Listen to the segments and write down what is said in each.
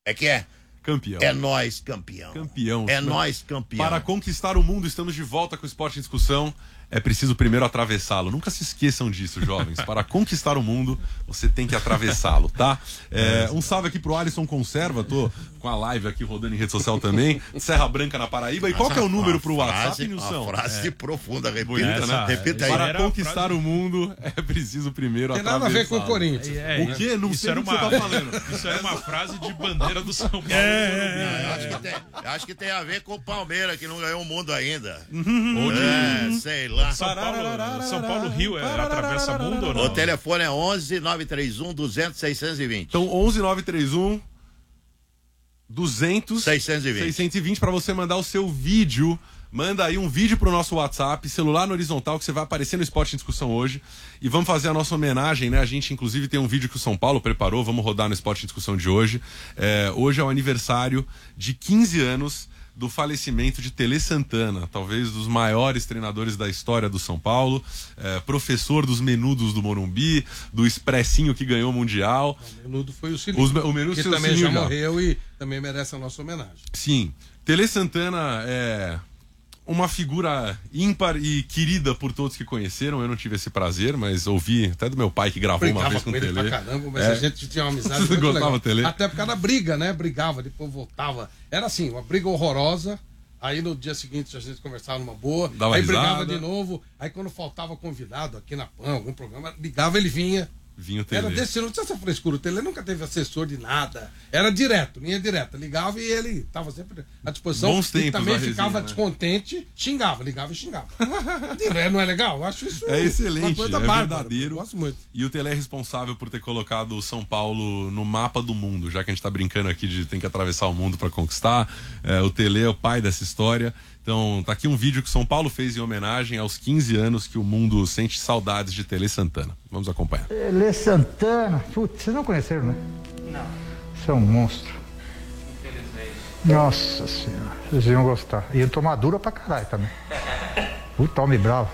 É que é? Campeão. É nós, campeão. Campeão. É nós, campeão. Para conquistar o mundo, estamos de volta com o Esporte em Discussão. É preciso primeiro atravessá-lo. Nunca se esqueçam disso, jovens. Para conquistar o mundo, você tem que atravessá-lo, tá? Um salve aqui pro Alisson Conserva. Tô com a live aqui rodando em rede social também. Serra Branca, na Paraíba. E qual que é o número pro WhatsApp, Nilson? Uma frase profunda, repita, Bonita, né? Repita aí. Para conquistar o mundo, é preciso primeiro Tem atravessá-lo. nada a ver com o Corinthians. O quê? Não sei o que você tá falando. Isso era uma frase de bandeira do São Paulo. Eu acho que tem a ver com o Palmeiras, que não ganhou o mundo ainda. Ou de... sei lá. São Paulo Rio atravessa mundo ou não? O telefone é 11 931 200 620. Então 11 931 200 620 para você mandar o seu vídeo. Manda aí um vídeo pro nosso WhatsApp, celular no horizontal, que você vai aparecer no Esporte em Discussão hoje. E vamos fazer a nossa homenagem, né? A gente, inclusive, tem um vídeo que o São Paulo preparou, vamos rodar no Esporte em Discussão de hoje. Hoje é o aniversário de 15 anos do falecimento de Tele Santana, talvez dos maiores treinadores da história do São Paulo, professor dos Menudos do Morumbi, do Expressinho que ganhou o Mundial. O Menudo foi o Silinho, que também já morreu e também merece a nossa homenagem. Sim, Tele Santana é uma figura ímpar e querida por todos que conheceram. Eu não tive esse prazer, mas ouvi até do meu pai que gravou uma vez com o Tele. Pra caramba, mas a gente tinha uma amizade muito gostava Tele? Até por causa da briga, né? Brigava, depois voltava. Era assim, uma briga horrorosa. Aí no dia seguinte a gente conversava numa boa. Dava aí risada. Brigava de novo. Aí quando faltava convidado aqui na PAN, algum programa, ligava, ele vinha. Vinha o Tele. Era desse, não tinha essa frescura. O Tele nunca teve assessor de nada. Era direto, linha direta. Ligava e ele estava sempre à disposição. Bons tempos e também da ficava resenha, né? descontente, xingava, ligava e xingava. Não é legal? Eu acho isso É excelente, uma coisa é bárbara. verdadeiro. Eu gosto muito. E o Tele é responsável por ter colocado o São Paulo no mapa do mundo, já que a gente tá brincando aqui de tem que atravessar o mundo para conquistar. O Tele é o pai dessa história. Então, tá aqui um vídeo que o São Paulo fez em homenagem aos 15 anos que o mundo sente saudades de Tele Santana. Vamos acompanhar. Tele Santana, putz, vocês não conheceram, né? Não. Você é um monstro. Infelizmente. Nossa senhora, vocês iam gostar. Iam tomar dura pra caralho também. Puta, homem bravo.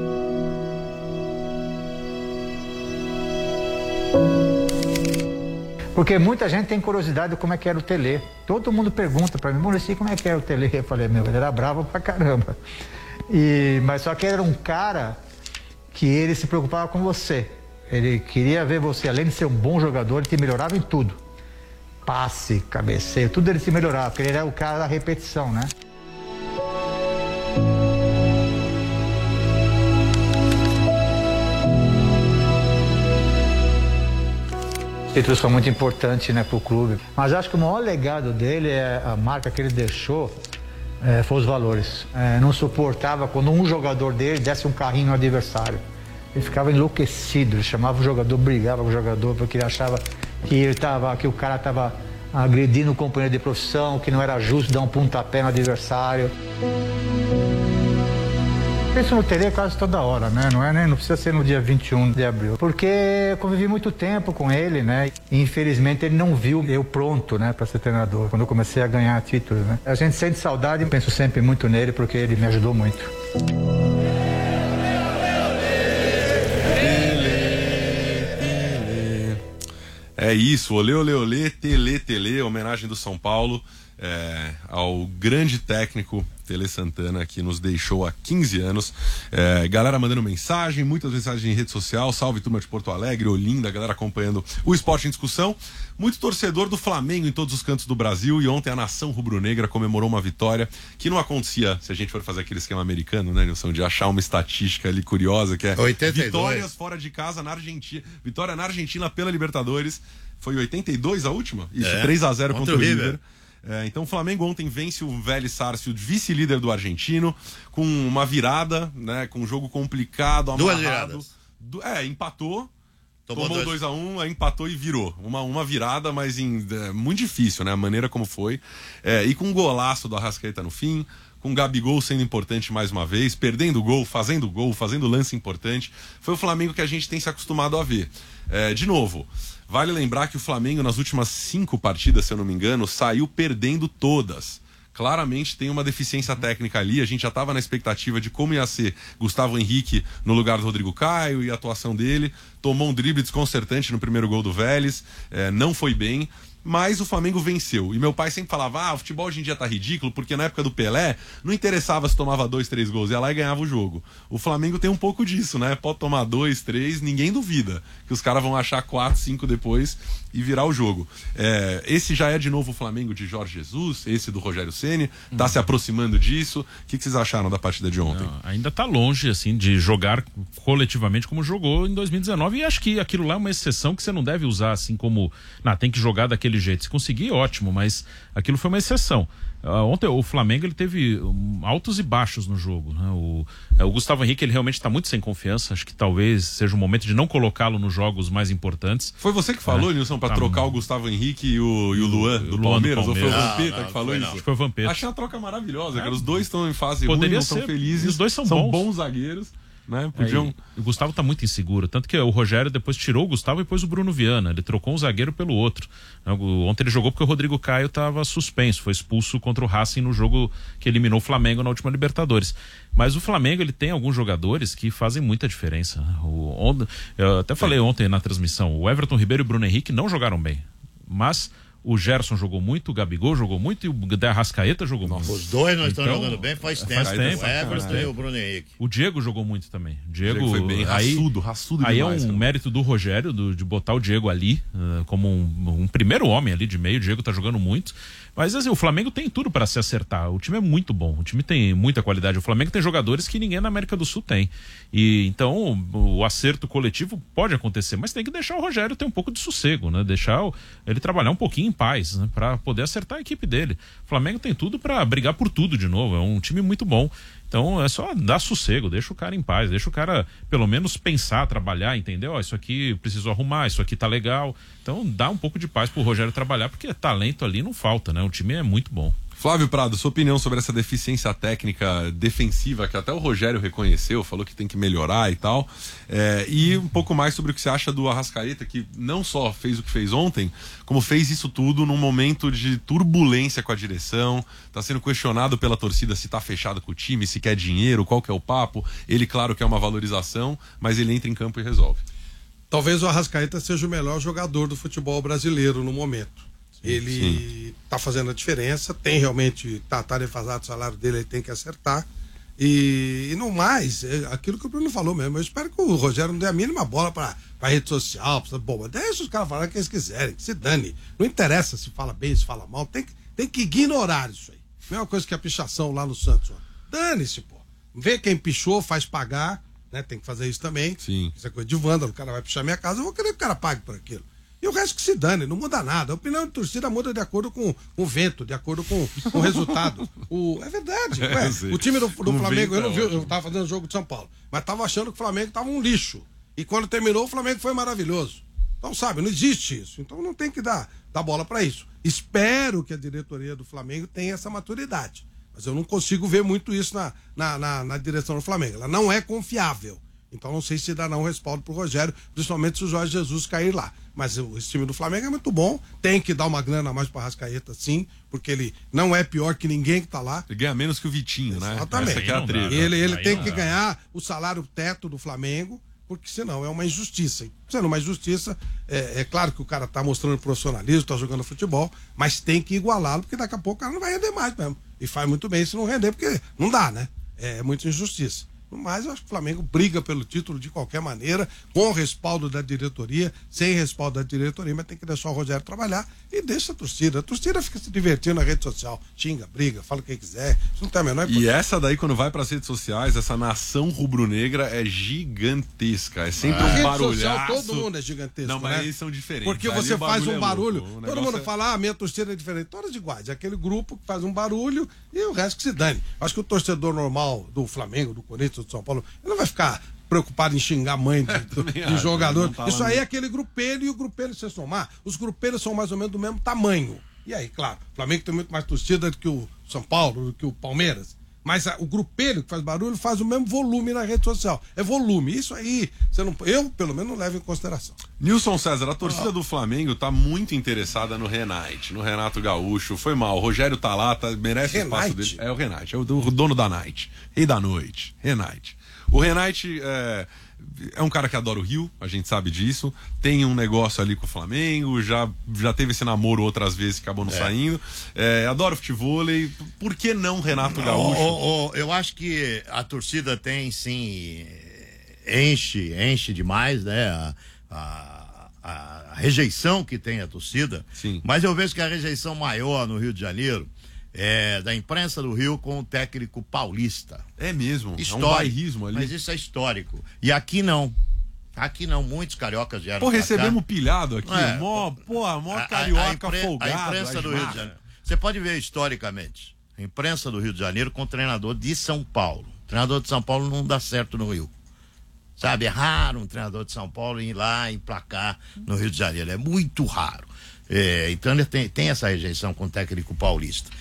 Porque muita gente tem curiosidade de como é que era o Tele. Todo mundo pergunta pra mim, Muricy, como é que era o Tele? Eu falei, meu, ele era bravo pra caramba. Mas só que era um cara que ele se preocupava com você. Ele queria ver você, além de ser um bom jogador, ele te melhorava em tudo. Passe, cabeceio, tudo ele se melhorava, porque ele era o cara da repetição, né? Títulos são muito importantes, né, para o clube. Mas acho que o maior legado dele, a marca que ele deixou, foi os valores. Não suportava quando um jogador dele desse um carrinho no adversário. Ele ficava enlouquecido, ele chamava o jogador, brigava com o jogador, porque ele achava que o cara estava agredindo o companheiro de profissão, que não era justo dar um pontapé no adversário. Isso no Tele quase toda hora, né? Não precisa ser no dia 21 de abril. Porque eu convivi muito tempo com ele, né? E infelizmente ele não viu eu pronto, né, para ser treinador, quando eu comecei a ganhar títulos, né? A gente sente saudade e penso sempre muito nele porque ele me ajudou muito. É isso, olê, olê, olê, Tele, homenagem do São Paulo ao grande técnico Tele Santana, que nos deixou há 15 anos. Galera mandando mensagem, muitas mensagens em rede social. Salve, turma de Porto Alegre, Olinda, galera acompanhando o Esporte em Discussão. Muito torcedor do Flamengo em todos os cantos do Brasil, e ontem a nação rubro-negra comemorou uma vitória que não acontecia se a gente for fazer aquele esquema americano, né, Nilson, de achar uma estatística ali curiosa, que é 82. Vitórias fora de casa na Argentina. Vitória na Argentina pela Libertadores. Foi 82 a última? Isso, 3-0 contra o River. Então o Flamengo ontem vence o Vélez Sarsfield, vice-líder do argentino, com uma virada, né, com um jogo complicado, amarrado. 2 viradas. Empatou, tomou 2-1, aí empatou e virou. Uma virada, mas muito difícil, né, a maneira como foi. E com um golaço do Arrascaeta no fim, com o Gabigol sendo importante mais uma vez, perdendo gol, fazendo lance importante. Foi o Flamengo que a gente tem se acostumado a ver. De novo, vale lembrar que o Flamengo nas últimas 5 partidas, se eu não me engano, saiu perdendo todas. Claramente tem uma deficiência técnica ali. A gente já estava na expectativa de como ia ser Gustavo Henrique no lugar do Rodrigo Caio e a atuação dele. Tomou um drible desconcertante no primeiro gol do Vélez, não foi bem. Mas o Flamengo venceu. E meu pai sempre falava, o futebol hoje em dia tá ridículo, porque na época do Pelé, não interessava se tomava 2, 3 gols, ia lá e ganhava o jogo. O Flamengo tem um pouco disso, né? Pode tomar 2, 3, ninguém duvida que os caras vão achar 4, 5 depois e virar o jogo. Esse já é de novo o Flamengo de Jorge Jesus, esse do Rogério Ceni, tá se aproximando disso. O que vocês acharam da partida de ontem? Não, ainda tá longe, assim, de jogar coletivamente como jogou em 2019, e acho que aquilo lá é uma exceção que você não deve usar assim como, tem que jogar daquele jeito. Se conseguir, ótimo, mas aquilo foi uma exceção. Ontem o Flamengo ele teve altos e baixos no jogo, né? O Gustavo Henrique ele realmente está muito sem confiança. Acho que talvez seja o momento de não colocá-lo nos jogos mais importantes. Foi você que falou, Nilson, para trocar o Gustavo Henrique e o Luan do Palmeiras? Ou foi o Vampeta que falou isso? Acho que foi o Vampeta. Achei a troca maravilhosa, cara. Os dois estão em fase ruim, não estão felizes. Os dois são bons zagueiros. Né? O Gustavo tá muito inseguro, tanto que o Rogério depois tirou o Gustavo e pôs o Bruno Viana, ele trocou um zagueiro pelo outro. Ontem ele jogou porque o Rodrigo Caio estava suspenso, foi expulso contra o Racing no jogo que eliminou o Flamengo na última Libertadores. Mas o Flamengo ele tem alguns jogadores que fazem muita diferença. Eu até falei ontem na transmissão, o Everton Ribeiro e o Bruno Henrique não jogaram bem, mas o Gerson jogou muito, o Gabigol jogou muito e o Arrascaeta jogou muito. Os dois não estão jogando bem faz tempo. O Everton e o Bruno Henrique. O Diego jogou muito também. O Diego foi bem raçudo aí demais. É um mérito do Rogério de botar o Diego ali como um primeiro homem ali de meio. O Diego tá jogando muito. Mas assim, o Flamengo tem tudo para se acertar. O time é muito bom. O time tem muita qualidade. O Flamengo tem jogadores que ninguém na América do Sul tem. E então o acerto coletivo pode acontecer, mas tem que deixar o Rogério ter um pouco de sossego, né? Deixar ele trabalhar um pouquinho em paz, né? Para poder acertar a equipe dele. O Flamengo tem tudo para brigar por tudo de novo. É um time muito bom. Então é só dar sossego, deixa o cara em paz, deixa o cara pelo menos pensar, trabalhar, entendeu? Isso aqui preciso arrumar, isso aqui tá legal. Então dá um pouco de paz pro Rogério trabalhar, porque talento ali não falta, né? O time é muito bom. Flávio Prado, sua opinião sobre essa deficiência técnica defensiva que até o Rogério reconheceu, falou que tem que melhorar e tal, e um pouco mais sobre o que você acha do Arrascaeta, que não só fez o que fez ontem, como fez isso tudo num momento de turbulência com a direção, tá sendo questionado pela torcida se tá fechado com o time, se quer dinheiro, qual que é o papo. Ele, claro, quer uma valorização, mas ele entra em campo e resolve. Talvez o Arrascaeta seja o melhor jogador do futebol brasileiro no momento. Ele tá fazendo a diferença, tem realmente, tá defasado o salário dele, ele tem que acertar. E no mais, aquilo que o Bruno falou mesmo, eu espero que o Rogério não dê a mínima bola pra rede social, deixa os caras falar o que eles quiserem, que se dane. Não interessa se fala bem, se fala mal, tem que ignorar isso aí. Mesma coisa que a pichação lá no Santos. Dane-se, pô. Vê quem pichou, faz pagar, né? Tem que fazer isso também. Sim. Isso é coisa de vândalo, o cara vai pichar minha casa, eu vou querer que o cara pague por aquilo. E o resto que se dane, não muda nada. A opinião de torcida muda de acordo com o vento, de acordo com o resultado. É verdade. O time do Flamengo, eu não vi, eu tava fazendo o jogo de São Paulo, mas tava achando que o Flamengo tava um lixo. E quando terminou, o Flamengo foi maravilhoso. Então, sabe, não existe isso. Então não tem que dar bola para isso. Espero que a diretoria do Flamengo tenha essa maturidade. Mas eu não consigo ver muito isso na direção do Flamengo. Ela não é confiável. Então não sei se dará um respaldo pro Rogério, principalmente se o Jorge Jesus cair lá. Mas esse time do Flamengo é muito bom, tem que dar uma grana a mais para Arrascaeta, sim, porque ele não é pior que ninguém que tá lá. Ele ganha menos que o Vitinho, né? Exatamente. Essa que é a treta. Ele tem que ganhar o salário teto do Flamengo, porque senão é uma injustiça. Sendo uma injustiça, é claro que o cara tá mostrando profissionalismo, tá jogando futebol, mas tem que igualá-lo, porque daqui a pouco o cara não vai render mais mesmo. E faz muito bem se não render, porque não dá, né? É muita injustiça. Mas eu acho que o Flamengo briga pelo título de qualquer maneira, com o respaldo da diretoria, sem respaldo da diretoria, mas tem que deixar o Rogério trabalhar e deixa a torcida. A torcida fica se divertindo na rede social, xinga, briga, fala o que quiser, isso não tem a menor importância. E essa daí, quando vai para as redes sociais, essa nação rubro-negra é gigantesca, é sempre um barulhaço. Todo mundo é gigantesco, não, mas né? eles são diferentes. Porque você faz um barulho, todo mundo é... fala, minha torcida é diferente, todas iguais, é aquele grupo que faz um barulho e o resto que se dane. Acho que o torcedor normal do Flamengo, do Corinthians, do São Paulo, ele não vai ficar preocupado em xingar a mãe de jogador. Isso aí é aquele grupelho, e o grupelho, se você somar, os grupelhos são mais ou menos do mesmo tamanho. E aí, claro, o Flamengo tem muito mais torcida do que o São Paulo, do que o Palmeiras. Mas o grupelho que faz barulho faz o mesmo volume na rede social. É volume. Isso aí, eu, pelo menos, não levo em consideração. Nilson César, a torcida do Flamengo tá muito interessada no Renate, no Renato Gaúcho. Foi mal. O Rogério tá lá, merece o espaço dele. É o Renate, é o dono da Night. Rei da noite. Renate. O Renate é um cara que adora o Rio, a gente sabe disso, tem um negócio ali com o Flamengo, já teve esse namoro outras vezes que acabou não saindo, adora o futevôlei, por que não Renato Gaúcho? Eu acho que a torcida tem sim, enche demais, né, a rejeição que tem a torcida, sim. Mas eu vejo que a rejeição maior no Rio de Janeiro é da imprensa do Rio com o técnico paulista. É mesmo, histórico, é um bairrismo ali. Mas isso é histórico. E aqui não. Aqui não, muitos cariocas vieram. Pô, recebemos pilhado aqui, mó carioca folgado. A imprensa do Rio de Janeiro. Você pode ver historicamente, a imprensa do Rio de Janeiro com o treinador de São Paulo. O treinador de São Paulo não dá certo no Rio. Sabe, é raro um treinador de São Paulo ir lá emplacar no Rio de Janeiro. É muito raro. Então ele tem essa rejeição com o técnico paulista.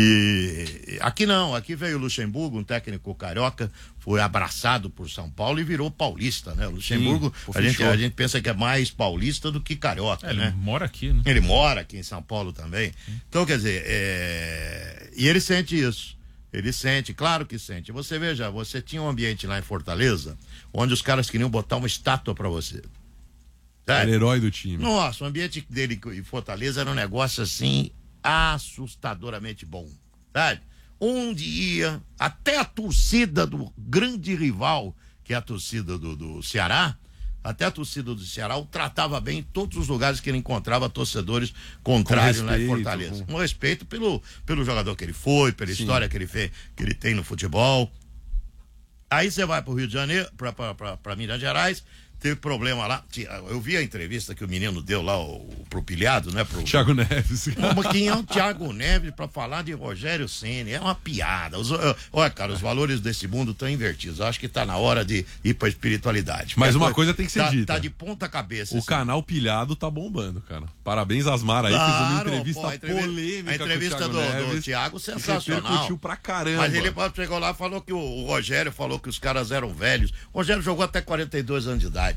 E aqui não, aqui veio o Luxemburgo, um técnico carioca, foi abraçado por São Paulo e virou paulista, né? O Luxemburgo, a gente pensa que é mais paulista do que carioca, né? Ele mora aqui, né? Ele mora aqui em São Paulo também. Então, quer dizer, e ele sente isso. Ele sente, claro que sente. Você veja, você tinha um ambiente lá em Fortaleza, onde os caras queriam botar uma estátua pra você. Era herói do time. Nossa, o ambiente dele em Fortaleza era um negócio assim, assustadoramente bom, sabe? Onde ia, até a torcida do grande rival, que é a torcida do Ceará, até a torcida do Ceará o tratava bem em todos os lugares que ele encontrava torcedores contrários lá em Fortaleza. Com respeito pelo jogador que ele foi, pela história que ele tem no futebol. Aí você vai pro Rio de Janeiro, pra Minas Gerais, teve problema lá. Eu vi a entrevista que o menino deu lá pro pilhado, né? Thiago Neves. Quem é o Thiago Neves pra falar de Rogério Ceni? É uma piada. Olha, cara, os valores desse mundo estão invertidos. Eu acho que tá na hora de ir pra espiritualidade. Mas uma coisa tem que ser dita. Tá de ponta cabeça. O canal Pilhado tá bombando, cara. Parabéns Asmar aí, fez uma entrevista polêmica. A entrevista do Thiago, sensacional. Curtiu pra caramba. Mas ele chegou lá e falou que o Rogério falou que os caras eram velhos. O Rogério jogou até 42 anos de idade.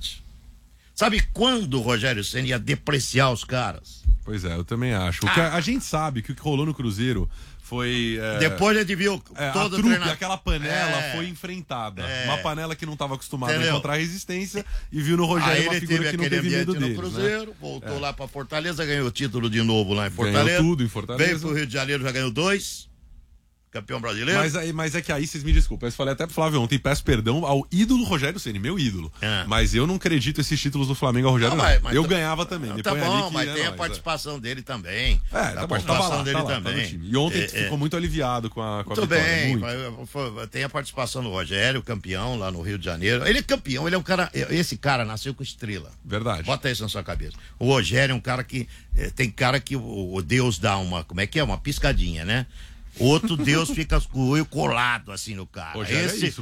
Sabe quando o Rogério Ceni ia depreciar os caras? Pois é, eu também acho. A gente sabe que o que rolou no Cruzeiro foi... Depois a gente viu todo a trupe, aquela panela foi enfrentada. Uma panela que não estava acostumada a encontrar resistência e viu no Rogério uma figura que não teve medo deles. No Cruzeiro, né? Voltou lá pra Fortaleza, ganhou o título de novo lá em Fortaleza. Ganhou tudo em Fortaleza. Veio pro Rio de Janeiro, já ganhou 2. Campeão brasileiro. Mas é que aí vocês me desculpem. Eu falei até pro Flávio ontem, peço perdão ao ídolo Rogério Ceni, meu ídolo. Mas eu não acredito esses títulos do Flamengo ao Rogério. Não, eu ganhava também. Tá bom, mas tem a participação dele também. A participação dele também. E ontem ficou muito aliviado com a vitória. Bem, tem a participação do Rogério, campeão lá no Rio de Janeiro. Ele é campeão, ele é um cara. Esse cara nasceu com estrela. Verdade. Bota isso na sua cabeça. O Rogério é um cara que. Tem cara que o Deus dá uma. Como é que é? Uma piscadinha, né? Outro Deus fica com o olho colado assim no cara. Esse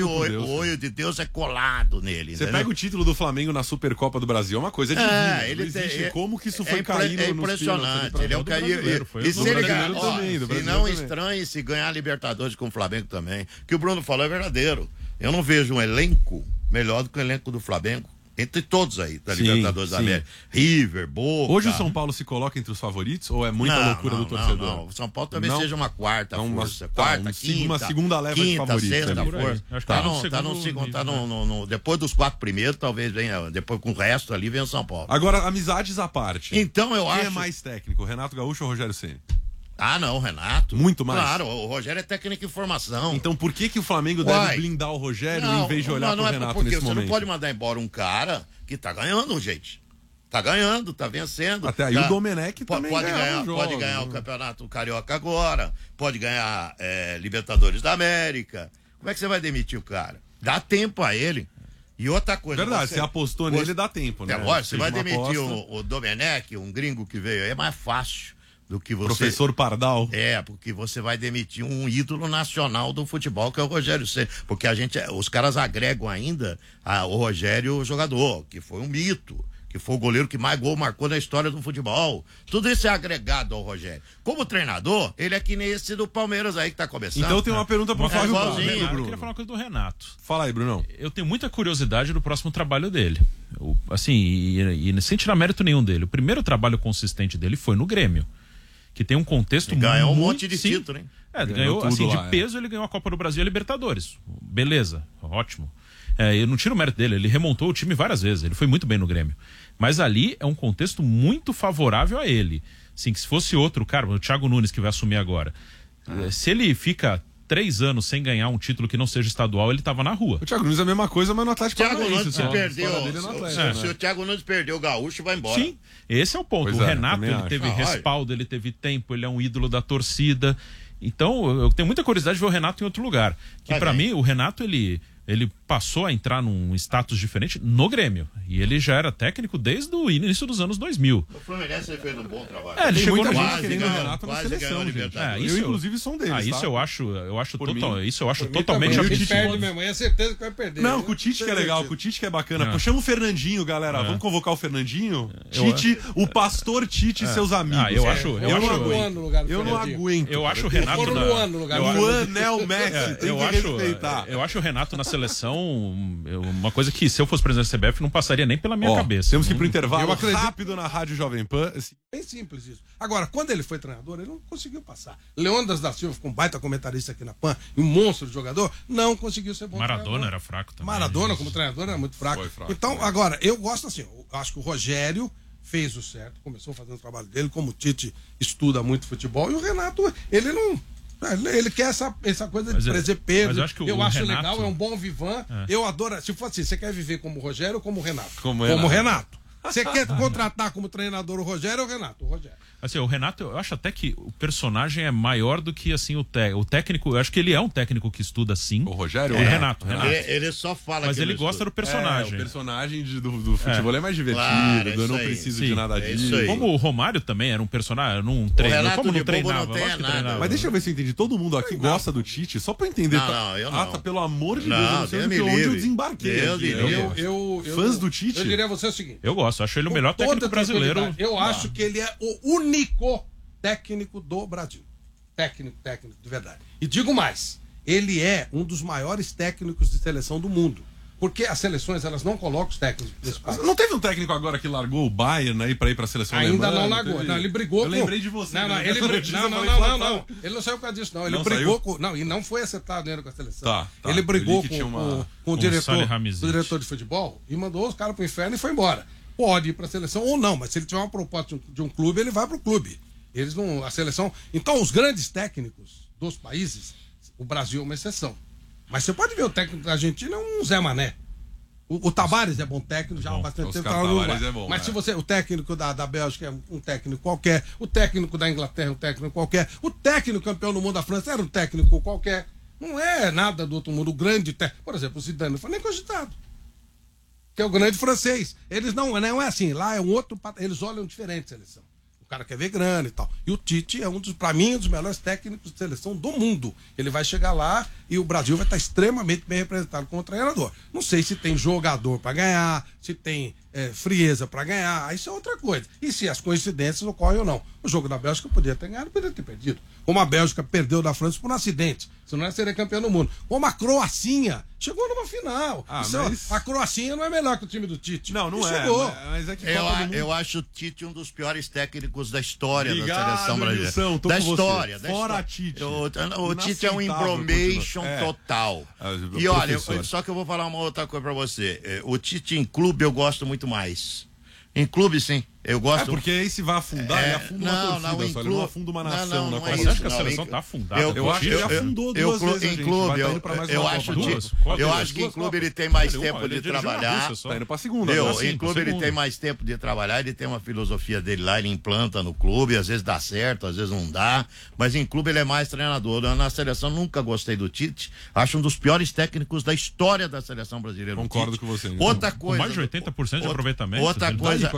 olho de Deus é colado nele. Você pega o título do Flamengo na Supercopa do Brasil, é uma coisa divina. Como que isso foi caindo? É impressionante. Ele é um cara. E se ele ganhar, e não estranhe se ganhar a Libertadores com o Flamengo também. O que o Bruno falou é verdadeiro. Eu não vejo um elenco melhor do que o elenco do Flamengo. Entre todos aí, da Libertadores da América. River, Boca. Hoje o São Paulo se coloca entre os favoritos ou é muita loucura do torcedor? Não. O São Paulo talvez seja uma quarta força. Quinta, uma segunda leva de favoritos. Sexta força. Depois dos 4 primeiros, talvez venha. Depois com o resto ali vem o São Paulo. Agora, amizades à parte. Então eu acho. Quem é mais técnico, Renato Gaúcho ou Rogério Ceni? Não, Renato. Muito mais. Claro, o Rogério é técnico em formação. Então por que o Flamengo deve blindar o Rogério em vez de olhar pro Renato nesse momento? Você não pode mandar embora um cara que tá ganhando, gente. Tá ganhando, tá vencendo. Até aí o Domenech também pode ganhar o Campeonato Carioca agora, pode ganhar Libertadores da América. Como é que você vai demitir o cara? Dá tempo a ele. E outra coisa... Verdade, você apostou nele, dá tempo, né? Agora, você vai demitir o Domenech, um gringo que veio aí, é mais fácil do que você... Professor Pardal. Porque você vai demitir um ídolo nacional do futebol, que é o Rogério Ceni. Porque os caras agregam ainda o Rogério, o jogador, que foi um mito, que foi o goleiro que mais gol marcou na história do futebol. Tudo isso é agregado ao Rogério. Como treinador, ele é que nem esse do Palmeiras aí que tá começando. Então tem uma pergunta pro Flávio Bruno. Eu queria falar uma coisa do Renato. Fala aí, Brunão. Eu tenho muita curiosidade do próximo trabalho dele. E sem tirar mérito nenhum dele. O primeiro trabalho consistente dele foi no Grêmio, que tem um contexto muito... Ganhou um monte de título, hein? Ganhou assim, de peso, ele ganhou a Copa do Brasil e a Libertadores. Beleza, ótimo. Eu não tiro o mérito dele, ele remontou o time várias vezes, ele foi muito bem no Grêmio. Mas ali é um contexto muito favorável a ele. Assim, que se fosse outro cara, o Thiago Nunes que vai assumir agora, se ele fica 3 anos sem ganhar um título que não seja estadual, ele tava na rua. O Thiago Nunes é a mesma coisa, mas no Atlético Paranaense. Se o Thiago Nunes perdeu o Gaúcho, vai embora. Sim, esse é o ponto. O Renato, ele teve respaldo, ele teve tempo, ele é um ídolo da torcida. Então, eu tenho muita curiosidade de ver o Renato em outro lugar. Que pra mim, o Renato, ele passou a entrar num status diferente no Grêmio. E ele já era técnico desde o início dos anos 2000. O Fluminense ele fez um bom trabalho. Ele chegou muita no gente querendo o Renato na seleção, gente. Eu, inclusive, sou um deles. Isso eu acho totalmente absurdo. Ele perde mesmo, é certeza que vai perder. Não, com o Tite que é legal, com o Tite que é bacana. Pô, chama o Fernandinho, galera. Vamos convocar o Fernandinho? Tite, o pastor Tite e seus amigos. Eu não aguento. Eu acho o Renato Luan, Messi, tem que respeitar. Eu acho o Renato na seleção uma coisa que, se eu fosse presidente da CBF, não passaria nem pela minha cabeça. Temos que ir pro intervalo rápido na Rádio Jovem Pan. Bem simples isso. Agora, quando ele foi treinador, ele não conseguiu passar. Leônidas da Silva, com um baita comentarista aqui na PAN, e um monstro de jogador, não conseguiu ser bom Maradona treinador. Era fraco também. Maradona, como treinador, era muito fraco. Então, agora, eu gosto assim, eu acho que o Rogério fez o certo, começou fazendo o trabalho dele, como o Tite estuda muito futebol, e o Renato, ele não... Ele quer essa coisa de presepeiro. Mas eu acho legal, é um bom vivan. Eu adoro. Se for assim, você quer viver como o Rogério ou como o Renato? Como Renato. Você quer contratar como treinador o Rogério ou o Renato? O Rogério. Assim, o Renato, eu acho até que o personagem é maior do que assim o técnico. Eu acho que ele é um técnico que estuda sim. O Rogério? É Renato. Ele só fala. Mas ele gosta do personagem. O personagem do futebol é mais divertido. Eu não preciso de nada disso. Como o Romário também era um personagem, não treinava. Como não treinava? Mas deixa eu ver se eu entendi. Todo mundo aqui gosta do Tite, só pra entender. Eu não. Pelo amor de Deus, eu não sei onde eu desembarquei. Fãs do Tite? Eu diria a você o seguinte. Eu gosto, acho ele o melhor técnico brasileiro. Eu acho que ele é o único técnico do Brasil. Técnico de verdade. E digo mais, ele é um dos maiores técnicos de seleção do mundo. Porque as seleções, elas não colocam os técnicos principais. Não teve um técnico agora que largou o Bayern aí pra ir pra seleção ainda alemã? Ainda não largou. Não, ele brigou Eu lembrei de você. Não, ele não saiu por causa disso, não. Ele brigou com... Não, e não foi acertado ainda com a seleção. Tá. Ele brigou com o diretor de futebol e mandou os caras pro inferno e foi embora. Pode ir pra seleção ou não, mas se ele tiver uma proposta de um clube, ele vai pro clube. Eles não... A seleção... Então, os grandes técnicos dos países, o Brasil é uma exceção. Mas você pode ver o técnico da Argentina é um Zé Mané. O Tavares é bom técnico, já há bastante tempo. Mas se você... O técnico da Bélgica é um técnico qualquer. O técnico da Inglaterra é um técnico qualquer. O técnico campeão do mundo da França era um técnico qualquer. Não é nada do outro mundo. O grande técnico... Por exemplo, o Zidane não foi nem cogitado. Que é o grande francês. Eles não é assim. Lá é um outro... Eles olham diferente a seleção. O cara quer ver grana e tal. E o Tite é pra mim, um dos melhores técnicos de seleção do mundo. Ele vai chegar lá e o Brasil vai estar extremamente bem representado como treinador. Não sei se tem jogador para ganhar, se tem frieza para ganhar, isso é outra coisa. E se as coincidências ocorrem ou não. O jogo da Bélgica podia ter ganhado, podia ter perdido. Como a Bélgica perdeu da França por um acidente. Senão ela seria campeã do mundo. Como a Croacinha chegou numa final. A Croacinha não é melhor que o time do Tite. Não é. Chegou. Mas é que eu acho o Tite um dos piores técnicos da história da seleção brasileira. Da história. Fora Tite. O Tite é um embromation total. E olha, só que eu vou falar uma outra coisa pra você. O Tite em clube eu gosto muito mais. Em clube, sim. Eu gosto. Porque aí se vai afundar, ele afunda uma torcida, ele não afunda uma nação. Você acha que a seleção tá afundada? Eu acho que ele afundou duas vezes, em clube, eu acho que em clube ele tem mais tempo de trabalhar. Tá indo pra segunda. Em clube ele tem mais tempo de trabalhar, ele tem uma filosofia dele lá, ele implanta no clube, às vezes dá certo, às vezes não dá, mas em clube ele é mais treinador. Na seleção nunca gostei do Tite, acho um dos piores técnicos da história da seleção brasileira. Concordo com você. Outra coisa. Com mais de 80% de aproveitamento. Outra coisa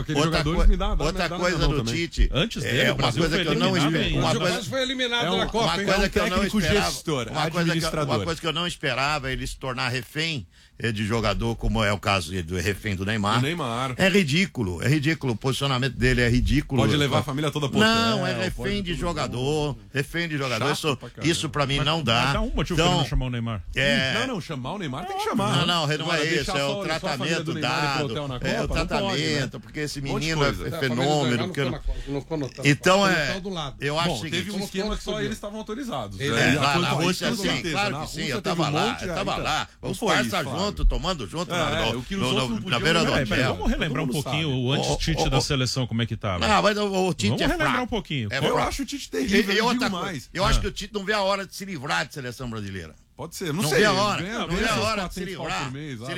do Tite. Antes dele, uma coisa que eu não esperava. Uma foi eliminado na Copa. Uma coisa que eu não esperava. Gestor, uma coisa que eu não esperava, ele se tornar refém de jogador, como é o caso do refém do Neymar. É ridículo. O posicionamento dele é ridículo. Pode levar a família toda por Não, é refém de jogador. Refém de jogador. Isso pra mim não dá. Mas dá um motivo pra ele não chamar o Neymar. Não, chamar o Neymar tem que chamar. Não é isso. É o tratamento dado. É o tratamento, porque esse menino é fenômeno. Então eu acho que teve um esquema que só eles estavam autorizados. Lá na Rússia, sim, claro que sim. Eu tava lá. Os parça juntos. junto, tomando junto na beira do hotel. Vamos relembrar um pouquinho o antes-Tite da seleção, como é que tava. Não, mas o Tite vamos relembrar um pouquinho. Eu acho o Tite terrível, eu acho que o Tite não vê a hora de se livrar de seleção brasileira. Pode ser, não sei. Vê a hora, não vê a hora de se livrar.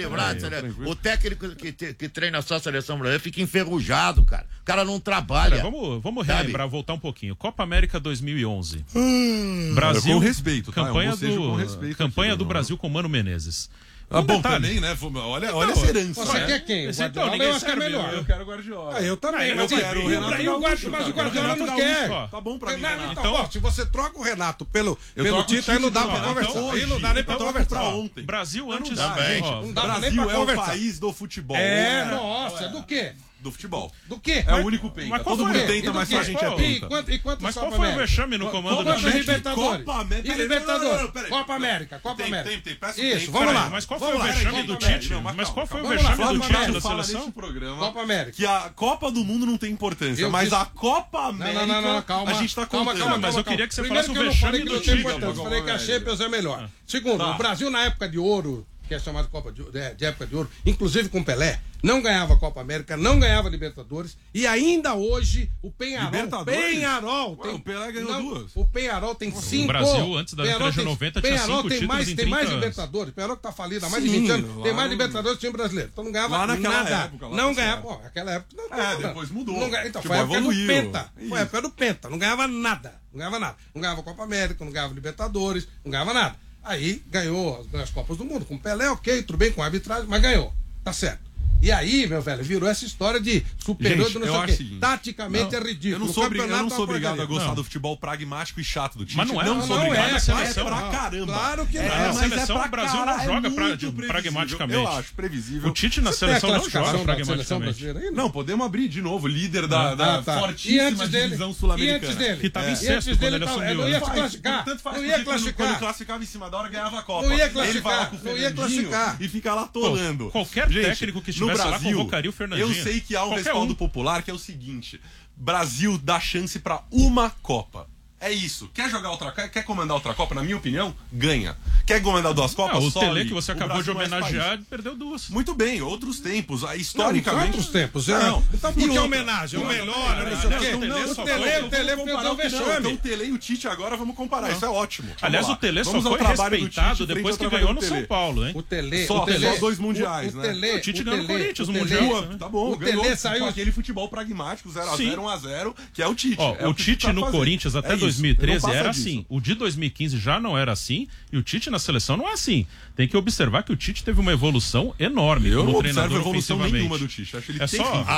O técnico que treina só a seleção brasileira fica enferrujado, cara. O cara não trabalha. Cara, vamos relembrar, voltar um pouquinho. Copa América 2011. Brasil. Com respeito, campanha do Brasil com Mano Menezes. Bom, também, né? Olha essa herança. Você quer quem? Eu acho que é melhor. Eu quero o Guardiola. Eu também. Eu quero o Renato. Mas o Guardiola não quer. Tá bom pra mim. Então, se você troca o Renato pelo Tite, aí não dá pra conversar. Aí não dá nem pra conversar. Ontem. Brasil antes Brasil é o país do futebol. Nossa, do quê? Do futebol. Do quê? É o único penta. Mas todo mundo tenta, mas só a gente é penta. Mas qual foi o vexame no comando do Tite? Libertadores. Copa América. E Libertadores. Copa América. Isso, vamos lá. Mas qual foi o vexame do Tite? Mas qual foi o vexame do Tite da seleção? Copa América. Que a Copa do Mundo não tem importância, mas a Copa América não, calma. A gente tá contando. Calma, mas eu queria que você primeiro falasse o vexame do Tite. Eu falei que a Champions é melhor. Segundo, o Brasil na época de ouro, que é chamado Copa de época de ouro, inclusive com Pelé, não ganhava a Copa América, não ganhava Libertadores, e ainda hoje o Penharol o Pelé ganhou duas. O Penharol tem 5. O Brasil, antes da década de 90, tinha 5 títulos em 30 tem mais Libertadores. O Penharol que tá falido há mais de 20 anos, tem mais Libertadores que o time brasileiro. Então não ganhava nada. Não ganhava. Naquela época não ganhava. Depois mudou. Então foi a época do Penta. Foi a época do Penta. Não ganhava nada. Não ganhava a Copa América, não ganhava Libertadores, não ganhava nada. Aí ganhou as Copas do Mundo. Com Pelé, ok, tudo bem, com arbitragem, mas ganhou. Tá certo. E aí, meu velho, virou essa história de superior do não sei o quê. Seguinte, taticamente é ridículo. Eu não sou obrigado a gostar do futebol pragmático e chato do Tite. Mas não é, não sou obrigado. É pra caramba. Claro que não. Na seleção o Brasil não joga pragmaticamente. Eu acho previsível. O Tite na seleção não joga pragmaticamente. Não, podemos abrir de novo. Líder da fortíssima divisão sul-americana. Que estava em sexto quando ele assumiu. Não ia classificar. Não ia classificar. Quando classificava em cima da hora, ganhava a Copa. Não ia classificar. Não ia classificar. E fica lá tolando. Qualquer técnico que estivesse lá convocaria o Fernandinho. Eu sei que há um respaldo popular que é o seguinte: Brasil dá chance pra uma Copa. É isso. Quer jogar quer comandar outra Copa? Na minha opinião, ganha. Quer comandar duas Copas? O Tele que você acabou de homenagear perdeu duas. Muito bem, outros tempos. Historicamente. Outros tempos. Então por que homenagem? O melhor, não sei o quê. O Tele perdeu o vexame. Então o Tele e o Tite agora vamos comparar. Isso é ótimo. Aliás, o Tele só foi respeitado depois que ganhou no São Paulo, hein? O Tele. Só 2 mundiais, né? O Tite ganhou no Corinthians, o Mundial. Tá bom, o Tele saiu aquele futebol pragmático, 0x0, 1x0, que é o Tite. O Tite no Corinthians até 2013 era assim. O de 2015 já não era assim e o Tite na seleção não é assim. Tem que observar que o Tite teve uma evolução enorme. Eu não observo evolução nenhuma do Tite. Acho ele isso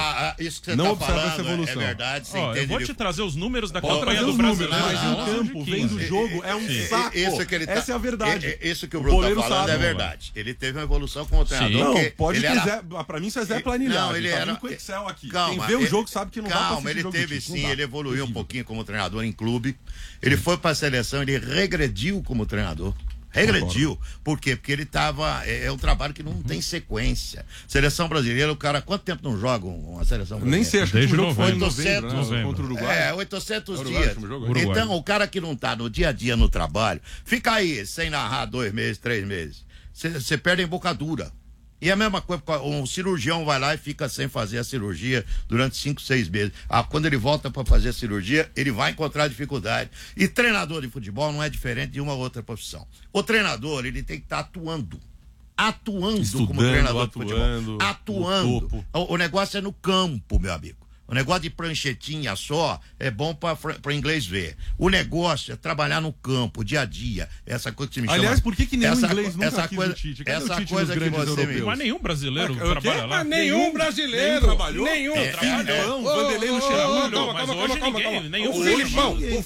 que você não tá falando é verdade. Eu vou te trazer os números da campanha do Brasileiro. Mas em campo, vendo o jogo, é um saco. Essa é a verdade. Isso que o Bruno tá falando é verdade. Ele teve uma evolução como treinador. Não, pode dizer. Pra mim isso é Zé Planilhado. Não, ele era com Excel aqui. Quem vê o jogo sabe que não dá pra assistir. Calma, ele teve sim, ele evoluiu um pouquinho como treinador em clube. Ele foi pra seleção, ele regrediu como treinador. Regrediu. Por quê? Porque ele tava. É um trabalho que não tem sequência. Seleção brasileira, o cara, quanto tempo não joga uma seleção brasileira? Nem sei, acho que desde o jogo foi em 800, novembro, contra o Uruguai. 800 dias. Então, o cara que não tá no dia a dia no trabalho, fica aí sem narrar 2 meses, 3 meses. Você perde a embocadura. E a mesma coisa, um cirurgião vai lá e fica sem fazer a cirurgia durante 5, 6 meses. Quando ele volta para fazer a cirurgia, ele vai encontrar dificuldade. E treinador de futebol não é diferente de uma outra profissão. O treinador, ele tem que estar atuando como treinador de futebol. Atuando. O negócio é no campo, meu amigo. O negócio de pranchetinha só é bom para inglês ver. O negócio é trabalhar no campo, dia a dia. Essa coisa que você me chama. Aliás, por que nenhum inglês nunca quis o Tite? Cadê essa o Tite coisa que você europeus? Mas nenhum brasileiro trabalha lá. Mas nenhum brasileiro. Trabalhou? Nenhum. Vanderlei não chegou. Mas hoje ninguém. Nenhum O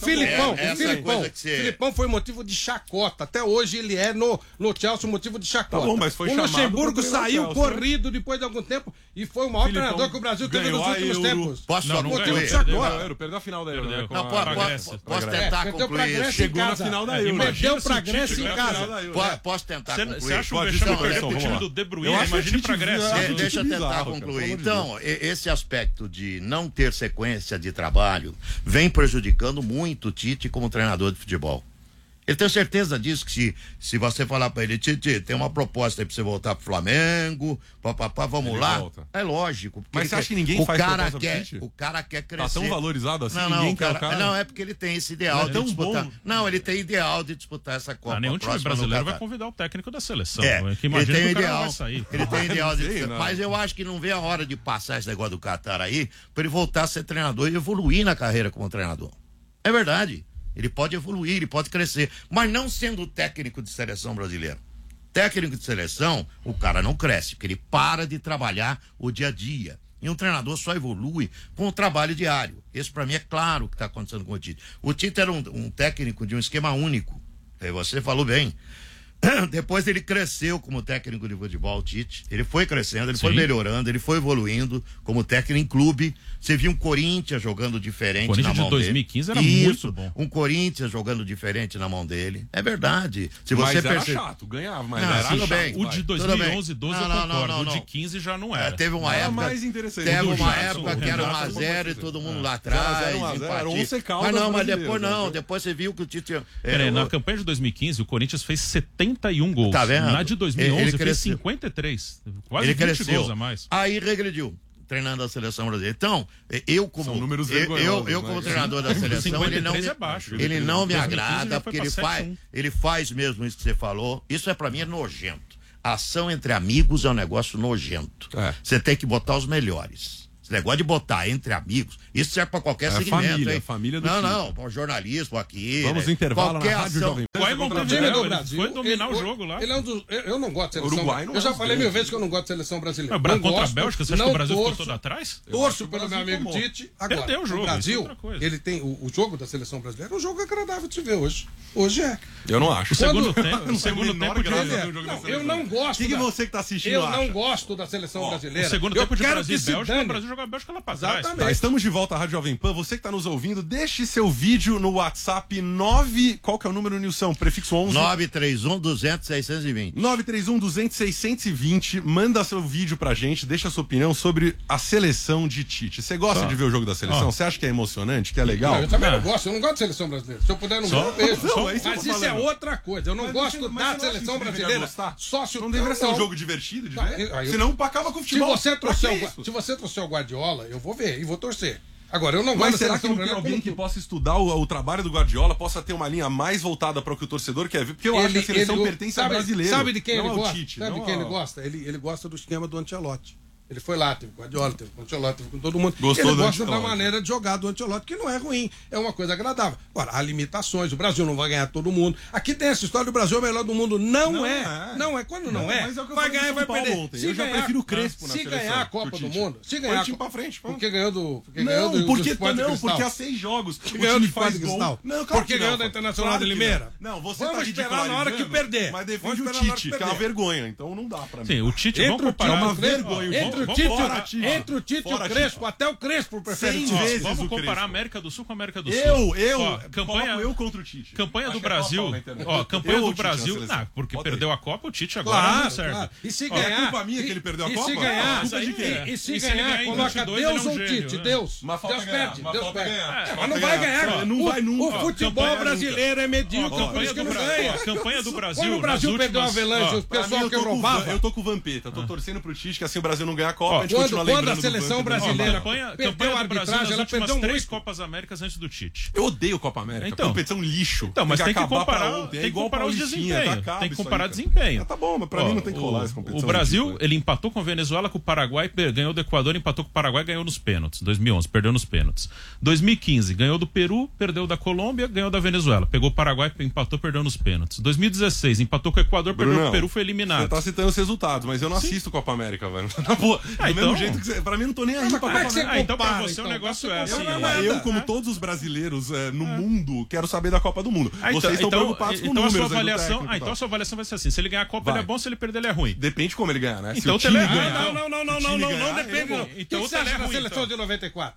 Filipão foi motivo de chacota. Até hoje ele é no Chelsea motivo de chacota. Tá bom, mas foi o Luxemburgo saiu corrido depois de algum tempo e foi o maior treinador que o Brasil teve nos últimos tempos. Posso só concluir? Perdeu a final da Euro. Posso tentar concluir? Chegou na final da Euro. Perdeu pra Grécia em casa. Posso tentar concluir? Você acha um vexame perder pro time do De Bruyne? Imagine pra Grécia. Deixa eu tentar concluir. Então, esse aspecto de não ter sequência de trabalho vem prejudicando muito o Tite como treinador de futebol. Ele tem certeza disso, que se você falar pra ele, Tite, tem uma proposta aí pra você voltar pro Flamengo, papapá, vamos ele lá. Volta. É lógico. Mas você acha que ninguém faz proposta pro Tite? O cara quer crescer. Tá tão valorizado assim, não, ninguém quer o cara. Não, é porque ele tem esse ideal de disputar. Bom. Não, ele tem ideal de disputar essa Copa. Nenhum time brasileiro vai convidar o técnico da seleção. Que imagina ele tem que o cara vai sair. Ele tem ideal de disputar. Mas eu acho que não vê a hora de passar esse negócio do Qatar aí, pra ele voltar a ser treinador e evoluir na carreira como treinador. É verdade. Ele pode evoluir, ele pode crescer, mas não sendo técnico de seleção brasileira. Técnico de seleção, o cara não cresce, porque ele para de trabalhar o dia a dia. E um treinador só evolui com o trabalho diário. Isso para mim é claro o que está acontecendo com o Tite. O Tite era um técnico de um esquema único. Você falou bem. Depois ele cresceu como técnico de futebol, o Tite. Ele foi crescendo, ele foi melhorando, ele foi evoluindo como técnico em clube. Você viu um Corinthians jogando diferente na mão dele. O Corinthians de 2015 era muito bom. Um Corinthians jogando diferente na mão dele. É verdade. Se mas você era chato, ganhava, mas não, era tudo chato. Bem. O de 2011 e 12 eu concordo. O de 15 já não era. Teve uma época mais interessante. Teve uma época que era 1-0 e todo mundo lá atrás. Mas não, mas depois não. Depois você viu que o Tite... Na campanha de 2015, o Corinthians fez 71 gols. Tá vendo? Na de 2011 fez 53. Quase 20 gols a mais. Aí regrediu, treinando a seleção brasileira. Então, eu como treinador da seleção, ele não me agrada, porque ele faz mesmo isso que você falou. Isso pra mim é nojento. A ação entre amigos é um negócio nojento. Você tem que botar os melhores. Esse negócio de botar entre amigos, isso serve pra qualquer segmento, hein? Família do Não, para o jornalismo aqui. Vamos no intervalo qualquer na Rádio Jovem Pan. O time do Brasil foi dominar o jogo lá. Ele é um dos, eu não gosto de seleção. Uruguai não eu já falei 1000 vezes que eu não gosto de seleção brasileira. Contra a Bélgica, você acha que o Brasil ficou todo atrás? Torço pelo meu amigo Tite. Agora, perdeu o jogo. O Brasil, ele tem o jogo da seleção brasileira, é um jogo agradável de se ver hoje. Hoje é. Eu não acho. O segundo tempo eu não gosto. O que você que tá assistindo eu não gosto da seleção brasileira. O segundo tempo de Brasil e Bélgica, o Brasil joga a Bélgica lá pra trás. Tá, estamos de volta à Rádio Jovem Pan. Você que está nos ouvindo, deixe seu vídeo no WhatsApp 9... Qual que é o número, Nilson? Prefixo 11? 931-200-620. 931-200-620. Manda seu vídeo pra gente, deixa a sua opinião sobre a seleção de Tite. Você gosta de ver o jogo da seleção? Você acha que é emocionante, que é legal? Não, eu também não gosto. Eu não gosto de seleção brasileira. Se eu puder, não gosto, eu vejo. Mas isso é outra coisa. Eu não gosto da seleção brasileira. Só se não deveria ser um jogo divertido de ver? Senão acaba com o futebol. Se você trouxer o Guardiola, eu vou ver e vou torcer. Agora, eu não gosto da seleção brasileira. Mas será que não tem alguém que possa estudar o trabalho do Guardiola, possa ter uma linha mais voltada para o que o torcedor quer ver? Porque eu acho que a seleção pertence ao brasileiro. Sabe de quem ele gosta? Sabe de quem ele gosta? Ele gosta do esquema do Ancelotti. Ele foi lá, teve com o Guardiola, teve com o Ancelotti, teve com todo mundo. Ele gosta da maneira de jogar do Ancelotti, que não é ruim, é uma coisa agradável. Agora, há limitações, o Brasil não vai ganhar todo mundo. Aqui tem essa história do Brasil é o melhor do mundo. Não é. Quando não é, vai ganhar e vai perder. Eu já prefiro o Crespo na seleção. Se ganhar a Copa do Mundo, se ganhar pra frente, porque ganhou do porque há 6 jogos. Ganhou do Esporte Cristal. Porque ganhou da Internacional de Limeira. Não, você tá esperar na hora que perder. Mas defende o Tite, que é uma vergonha. Então não dá pra mim. Sim, o Tite, vamos comparar. É uma vergonha. Entre o Tite e o Crespo, até o Crespo prefere o Tite. Vamos comparar a América do Sul com a América do Sul. Eu contra o Tite. Campanha do Brasil. Campanha do Brasil. Porque perdeu a Copa, o Tite agora não serve. E se ganhar. É culpa minha que ele perdeu a Copa? E se ganhar, coloca Deus ou Tite? Deus. Deus perde. Deus perde. Mas não vai ganhar. Não vai nunca. O futebol brasileiro é medíocre, por isso que não ganha. Campanha do Brasil. Quando o Brasil perdeu a Avelange, o pessoal que roubava. Eu tô com o Vampeta, tô torcendo pro Tite, que assim o Brasil não ganha a Copa, a gente continua quando a seleção brasileira perdeu a arbitragem, ela perdeu 3 Copas Américas antes do Tite. Eu odeio Copa América. Competição lixo. Então, mas tem que comparar, tem que comparar os desempenhos. Tem que comparar desempenho. Tá bom, mas pra mim não tem que rolar essa competição. O Brasil, ele empatou com a Venezuela, com o Paraguai, ganhou do Equador, empatou com o Paraguai, ganhou nos pênaltis. 2011, perdeu nos pênaltis. 2015, ganhou do Peru, perdeu da Colômbia, ganhou da Venezuela. Pegou o Paraguai, empatou, perdeu nos pênaltis. 2016, empatou com o Equador, perdeu com o Peru, foi eliminado. Você tá citando os resultados, mas eu não assisto Copa América, velho. Do mesmo jeito que pra mim não tô nem aí pra Copa América. Então pra você o negócio é assim. Eu, como todos os brasileiros no mundo, quero saber da Copa do Mundo. Vocês estão preocupados com números. Então a sua avaliação vai ser assim: se ele ganhar a Copa, ele é bom, se ele perder, ele é ruim. Depende de como ele ganhar, né? Então o time ganhar. Não depende. Então o que você acha da seleção de 94?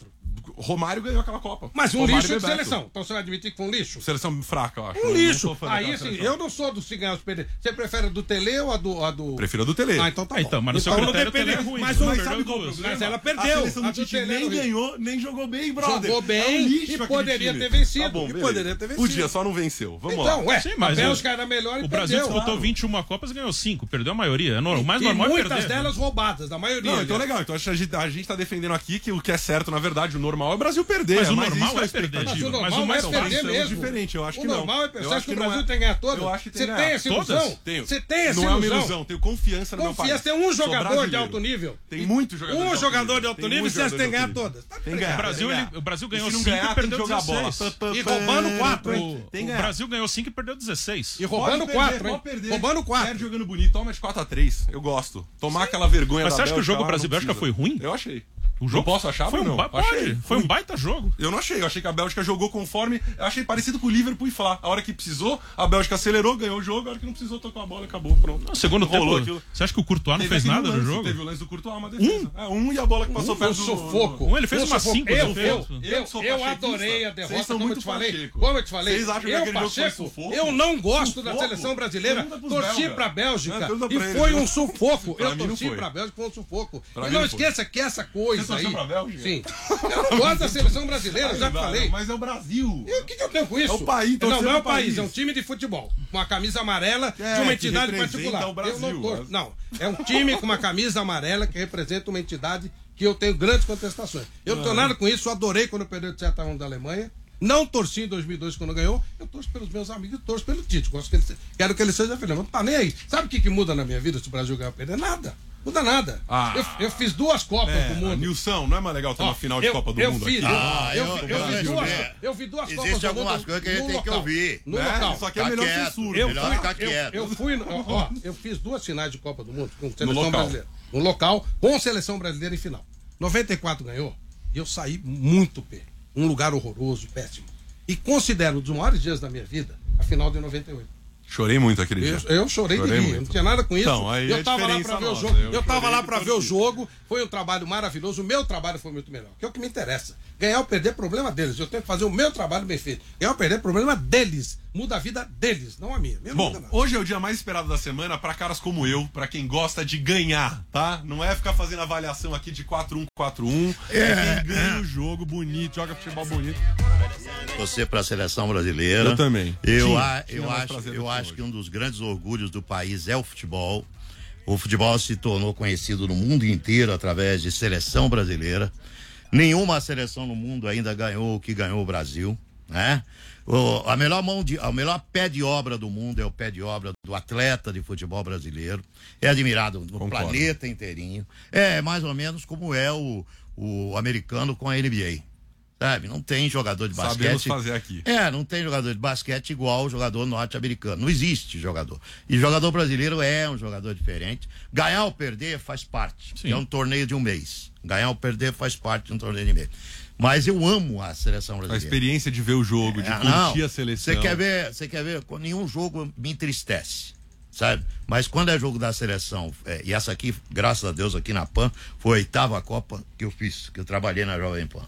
Romário ganhou aquela Copa. Mas um Romário lixo de Bebeto. seleção. Então você vai admitir que foi um lixo? Seleção fraca, eu acho. Um lixo. Aí, assim, eu não sou do se ganhar ou se perder. Você prefere a do Tele ou a do... Prefiro a do Tele. Ah, então tá bom. Então, mas no seu critério o Tele é ruim. Mas sabe qual o problema? Mas ela perdeu. A seleção do Tite nem ganhou, nem jogou bem, brother. Jogou bem lixo e poderia ter vencido. Tá bom, e poderia ter vencido. Podia, só não venceu. Vamos lá. Então, Sim, mas a Bélgica era melhor e o Brasil perdeu. disputou 21 Copas e ganhou 5. Perdeu a maioria. O mais E normal é muitas perder. delas roubadas, da maioria. Não, então legal. Então a gente tá defendendo aqui que o que é certo, na verdade, o normal é o Brasil perder. Mas o mais normal isso é expectativa. perder. Mas o Mas normal o mais é perder Pensamos mesmo. diferente, eu acho que o não. normal é perder. Eu Você acho acha que o que não Brasil é. tem que ganhar todas? Eu acho que Você tem tem essa ilusão? Todas? Tenho. Você tem essa Não é uma ilusão? ilusão, tenho confiança no meu país. Confiança, tem um Sou jogador de brasileiro. alto nível. Tem muito jogador de Um alto jogador nível. de alto Tem nível e muito você tem que jogador ganhar de alto todas. Tá Tem que ganhar. O Brasil ganhou E se não 5 ganhar, e tem perdeu que jogar a bola. 16. E roubando 4, hein? Tem que O ganhar. Brasil ganhou 5 e perdeu 16. E roubando 4, hein? Pode perder. Roubando 4. Perde jogando bonito, toma de 4-3. Eu gosto. Tomar aquela vergonha Mas da você acha que o Bélgica jogo lá, Brasil-Bélgica não foi precisa. ruim? Eu achei. O jogo Eu posso achar, foi mas não. Achei. Foi um baita jogo. Eu não achei. Eu achei que a Bélgica jogou conforme. Eu achei parecido com o Liverpool e Fla. A hora que precisou, a Bélgica acelerou, ganhou o jogo. A hora que não precisou, tocou a bola e acabou. Pronto. No segundo Rolou tempo, aquilo. você acha que o Courtois não Teve fez aquele nada no lance, jogo? Teve o lance do Courtois, uma defesa. E a bola que passou perto do sufoco. Ele fez umas 5 defesas. Eu adorei a derrota, Vocês são como eu muito te falei. Pacheco. Como eu te falei, Vocês acham que aquele jogo foi sufoco? eu não gosto da Sufoco? seleção brasileira. Pergunta pros Torci belgas. pra Bélgica Pergunta pra e eles, foi né? um sufoco. Pra Eu mim não torci foi. pra Bélgica, foi um sufoco. Pra E mim não não foi. esqueça que essa coisa Você torceu aí... pra Bélgica? Sim. Eu não gosto da seleção brasileira, eu já falei. Mas é o Brasil. E o que eu tenho com isso? É o país, Não, torcer não é o pro país. país, é um time de futebol. Com uma camisa amarela de uma que entidade representa particular. o Brasil. Eu não torço. Não, é um time com uma camisa amarela que representa uma entidade que eu tenho grandes contestações. Eu não tenho nada com isso, eu adorei quando perdeu de 7-1 da Alemanha. Não torci em 2002 quando ganhou. Eu torço pelos meus amigos e torço pelo Tite. Quero que ele seja feliz. Não tá nem aí. Sabe o que muda na minha vida se o Brasil ganhar ou perder? Nada. Muda nada. Eu fiz 2 Copas do Mundo. Nilson, não é mais legal ter uma final de Copa do Mundo aqui? Eu vi 2 Copas do Mundo. Existem algumas coisas que a gente tem que ouvir. No local. Isso aqui é melhor quieto. censura. Melhor ficar quieto. Eu fiz 2 finais de Copa do Mundo com seleção local. brasileira. No local, com seleção brasileira em final. 94 ganhou e eu saí muito pé. Um lugar horroroso, péssimo. E considero um dos maiores dias da minha vida a final de 98. Chorei muito aquele dia. Eu chorei de rir, muito. não tinha nada com isso. Então, aí eu tava é lá pra ver o nossa, jogo. eu Eu tava chorei lá de pra ver o jogo. Foi um trabalho maravilhoso. O meu trabalho foi muito melhor. Que é o que me interessa. Ganhar ou perder é problema deles. Eu tenho que fazer o meu trabalho bem feito. Ganhar ou perder é problema deles. Muda a vida deles, não a minha. Minha não Bom, muda nada. hoje é o dia mais esperado da semana pra caras como eu, pra quem gosta de ganhar, tá? Não é ficar fazendo avaliação aqui de 4-1, 4-1. É quem ganha o jogo bonito, joga futebol bonito. Você para a seleção brasileira. Eu também. Eu Tinha acho que um dos grandes orgulhos do país é o futebol. O futebol se tornou conhecido no mundo inteiro através de seleção brasileira. Nenhuma seleção no mundo ainda ganhou o que ganhou o Brasil, né? O melhor pé de obra do mundo é o pé de obra do atleta de futebol brasileiro. É admirado no Concordo. planeta inteirinho. É mais ou menos como é o americano com a NBA. Sabe? Não tem jogador de basquete. Sabemos fazer aqui. Não tem jogador de basquete igual o jogador norte-americano. Não existe jogador. E jogador brasileiro é um jogador diferente. Ganhar ou perder faz parte. Sim. É um torneio de um mês. Ganhar ou perder faz parte de um torneio de um mês. Mas eu amo a seleção A brasileira. experiência de ver o jogo, de curtir a seleção. Você quer ver? Nenhum jogo me entristece, sabe? Mas quando é jogo da seleção, e essa aqui, graças a Deus, aqui na PAN, foi a 8ª Copa que eu fiz, que eu trabalhei na Jovem Pan.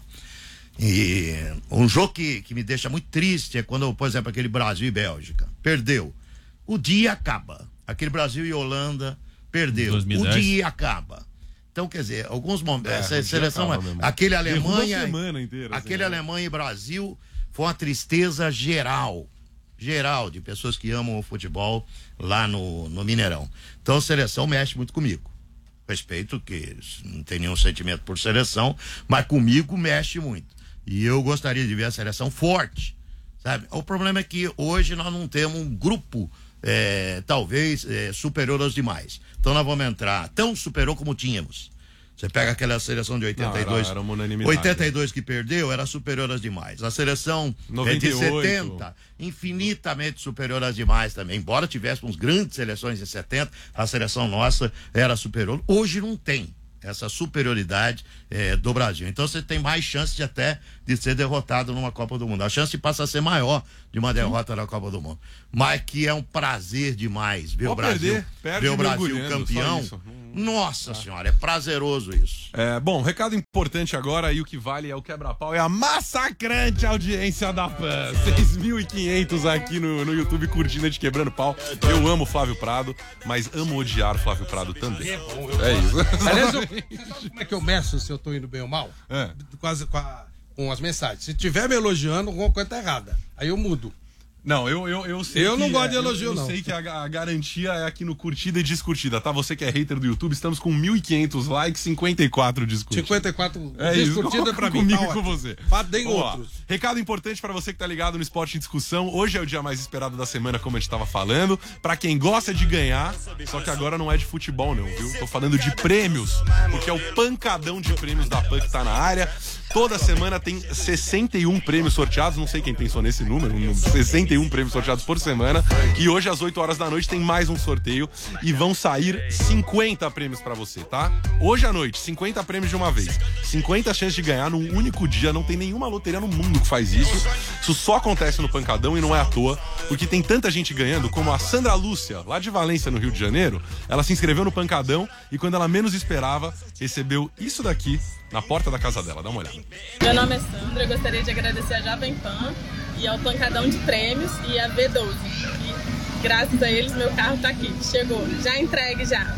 E um jogo que me deixa muito triste é quando, por exemplo, aquele Brasil e Bélgica perdeu. O dia acaba. Aquele Brasil e Holanda perdeu. 2010. O dia acaba. Então, quer dizer, alguns momentos, essa o dia seleção, acaba mesmo. aquele Derruba Alemanha, a semana inteira, aquele assim, né? Alemanha e Brasil foi uma tristeza geral de pessoas que amam o futebol lá no Mineirão. Então a seleção mexe muito comigo. Respeito que não tem nenhum sentimento por seleção, mas comigo mexe muito. E eu gostaria de ver a seleção forte, sabe? O problema é que hoje nós não temos um grupo talvez superior aos demais. Então nós vamos entrar tão superior como tínhamos. Você pega aquela seleção de 82, era uma unanimidade. 82 que perdeu, era superior às demais. A seleção 98. de 70, infinitamente superior às demais também. Embora tivéssemos grandes seleções de 70, a seleção nossa era superior. Hoje não tem. essa superioridade do Brasil. Então você tem mais chance de ser derrotado numa Copa do Mundo. A chance passa a ser maior de uma derrota na Copa do Mundo. Mas que é um prazer demais ver o Brasil, ver o Brasil campeão. Nossa senhora, é prazeroso isso. Bom, recado importante agora, e o que vale é o quebra-pau, é a massacrante audiência da PAN. 6.500 aqui no YouTube curtindo de Quebrando Pau. Eu amo Flávio Prado, mas amo odiar Flávio Prado também. É isso. Aliás, sabe como é que eu meço se eu tô indo bem ou mal? Quase com as mensagens. Se tiver me elogiando, alguma coisa tá errada. Aí eu mudo. Não, eu sei. Eu não gosto de elogio, não. Eu sei que a garantia é aqui no curtida e descurtida, tá? Você que é hater do YouTube, estamos com 1.500 likes, 54 descurtidas. 54 descurtidas pra mim. Comigo e com você. Tem outros. Recado importante pra você que tá ligado no Esporte em Discussão. Hoje é o dia mais esperado da semana, como a gente tava falando. Pra quem gosta de ganhar, só que agora não é de futebol, não, viu? Tô falando de prêmios, porque é o pancadão de prêmios da PAN que tá na área. Toda semana tem 61 prêmios sorteados, não sei quem pensou nesse número, 61 prêmios sorteados por semana. E hoje às 8 horas da noite tem mais um sorteio e vão sair 50 prêmios pra você, tá? Hoje à noite, 50 prêmios de uma vez. 50 chances de ganhar num único dia, não tem nenhuma loteria no mundo que faz isso. Isso só acontece no pancadão e não é à toa, porque tem tanta gente ganhando, como a Sandra Lúcia, lá de Valência, no Rio de Janeiro. Ela se inscreveu no pancadão e quando ela menos esperava, recebeu isso daqui na porta da casa dela. Dá uma olhada. Meu nome é Sandra, eu gostaria de agradecer a Jovem Pan e ao Pancadão de Prêmios e a V12. E graças a eles meu carro tá aqui, chegou, já entregue já.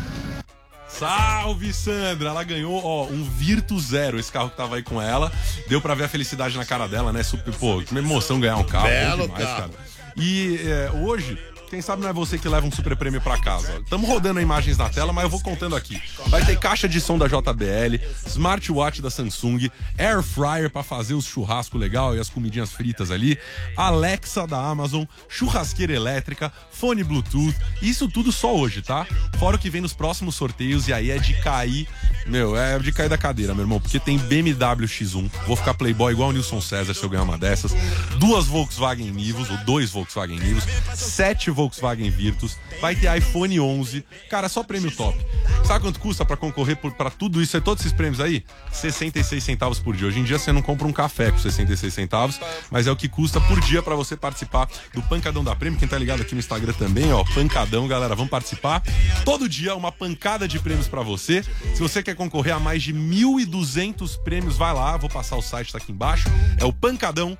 Salve, Sandra! Ela ganhou, um Virtus Zero, esse carro que tava aí com ela. Deu pra ver a felicidade na cara dela, né? Super, que emoção ganhar um carro. Belo demais, carro. Cara. E hoje, quem sabe não é você que leva um super prêmio pra casa. Estamos rodando imagens na tela, mas eu vou contando aqui. Vai ter caixa de som da JBL, smartwatch da Samsung, air fryer pra fazer os churrasco legal e as comidinhas fritas ali, Alexa da Amazon, churrasqueira elétrica, fone Bluetooth, isso tudo só hoje, tá? Fora o que vem nos próximos sorteios, e aí é de cair, é de cair da cadeira, meu irmão, porque tem BMW X1, vou ficar playboy igual o Nilson César se eu ganhar uma dessas, 2 Volkswagen Nivus, ou 2 Volkswagen Nivus, 7 Volkswagen Virtus, vai ter iPhone 11, cara, só prêmio top. Sabe quanto custa pra concorrer pra tudo isso e todos esses prêmios aí? 66 centavos por dia. Hoje em dia você não compra um café com 66 centavos, mas é o que custa por dia pra você participar do Pancadão da Prêmio. Quem tá ligado aqui no Instagram também, Pancadão, galera, vamos participar. Todo dia uma pancada de prêmios pra você. Se você quer concorrer a mais de 1.200 prêmios, vai lá, vou passar o site, tá aqui embaixo, é o pancadão.com.br,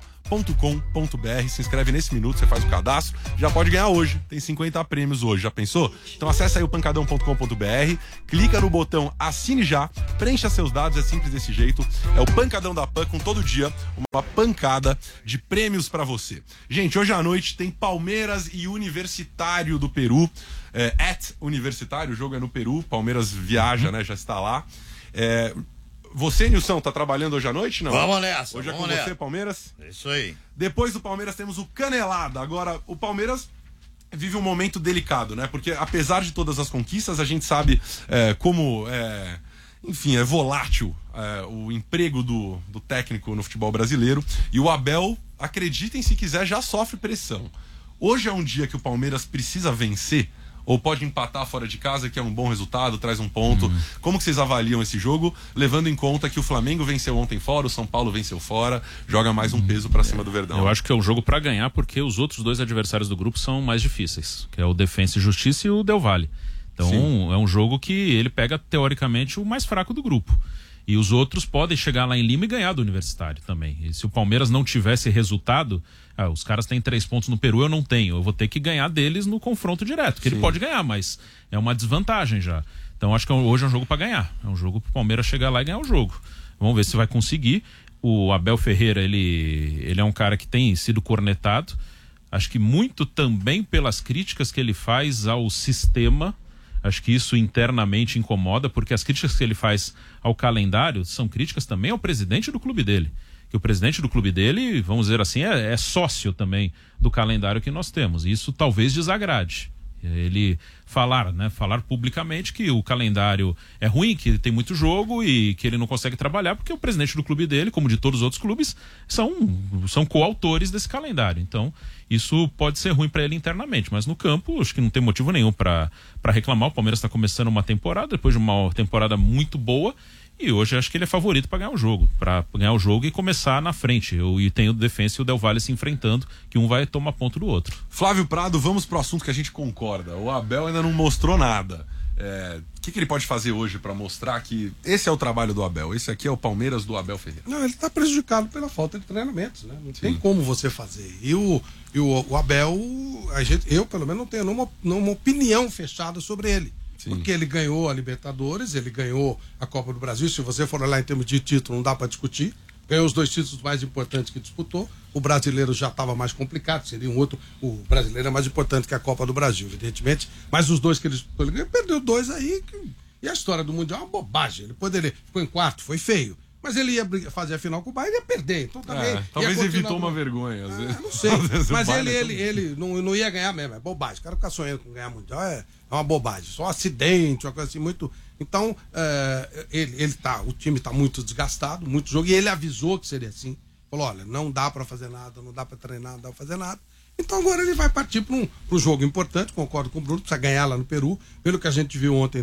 se inscreve nesse minuto, você faz o cadastro, já pode ganhar hoje, tem 50 prêmios hoje, já pensou? Então acessa aí o pancadão.com.br, clica no botão assine já, preencha seus dados, é simples desse jeito, é o Pancadão da PAN, com todo dia uma pancada de prêmios pra você. Gente, hoje à noite tem Palmeiras e Universitário do Peru, Universitário, o jogo é no Peru, Palmeiras viaja, né, já está lá. Você, Nilson, tá trabalhando hoje à noite, não? Vamos nessa. Hoje é com você, Palmeiras? É isso aí. Depois do Palmeiras temos o Canelada. Agora, o Palmeiras vive um momento delicado, né? Porque apesar de todas as conquistas, a gente sabe como enfim, é volátil o emprego do técnico no futebol brasileiro. E o Abel, acreditem se quiser, já sofre pressão. Hoje é um dia que o Palmeiras precisa vencer, ou pode empatar fora de casa, que é um bom resultado, traz um ponto. Como que vocês avaliam esse jogo, levando em conta que o Flamengo venceu ontem fora, o São Paulo venceu fora, joga mais um peso pra cima do Verdão? Eu acho que é um jogo pra ganhar, porque os outros 2 adversários do grupo são mais difíceis, que é o Defensa e Justiça e o Del Valle. Então é um jogo que ele pega, teoricamente, o mais fraco do grupo. E os outros podem chegar lá em Lima e ganhar do Universitário também. E se o Palmeiras não tivesse resultado, os caras têm 3 pontos no Peru, eu não tenho. Eu vou ter que ganhar deles no confronto direto, que ele pode ganhar, mas é uma desvantagem já. Então acho que hoje é um jogo para ganhar. É um jogo pro Palmeiras chegar lá e ganhar o jogo. Vamos ver se vai conseguir. O Abel Ferreira, ele é um cara que tem sido cornetado. Acho que muito também pelas críticas que ele faz ao sistema. Acho que isso internamente incomoda, porque as críticas que ele faz ao calendário são críticas também ao presidente do clube dele. Que o presidente do clube dele, vamos dizer assim, é sócio também do calendário que nós temos. E isso talvez desagrade. Ele falar publicamente que o calendário é ruim, que tem muito jogo e que ele não consegue trabalhar porque o presidente do clube dele, como de todos os outros clubes, são coautores desse calendário. Então, isso pode ser ruim para ele internamente, mas no campo acho que não tem motivo nenhum para reclamar. O Palmeiras está começando uma temporada, depois de uma temporada muito boa, e hoje acho que ele é favorito para ganhar o jogo e começar na frente. E tem o Defensa e o Del Valle se enfrentando, que um vai tomar ponto do outro. Flávio Prado, vamos pro assunto que a gente concorda. O Abel ainda não mostrou nada. O que ele pode fazer hoje para mostrar que esse é o trabalho do Abel? Esse aqui é o Palmeiras do Abel Ferreira. Não, ele está prejudicado pela falta de treinamentos, né? Não tem como você fazer. E o Abel, eu pelo menos não tenho nenhuma opinião fechada sobre ele. Sim. Porque ele ganhou a Libertadores, ele ganhou a Copa do Brasil. Se você for olhar em termos de título, não dá para discutir. Ganhou os 2 títulos mais importantes que disputou. O brasileiro já estava mais complicado, seria um outro. O brasileiro é mais importante que a Copa do Brasil, evidentemente. Mas os 2 que ele disputou, ele ganhou, perdeu 2 aí. E a história do Mundial é uma bobagem. Depois ele ficou em quarto, foi feio. Mas ele ia fazer a final com o Bayern e ia perder. Então também. Talvez evitou uma vergonha. Às vezes. Não sei. Mas ele não ia ganhar mesmo. É bobagem. O cara ficar sonhando com ganhar Mundial é uma bobagem. Só um acidente, uma coisa assim muito. Então, o time está muito desgastado, muito jogo. E ele avisou que seria assim. Falou: olha, não dá para fazer nada, não dá para treinar, não dá para fazer nada. Então agora ele vai partir para um jogo importante. Concordo com o Bruno, precisa ganhar lá no Peru. Pelo que a gente viu ontem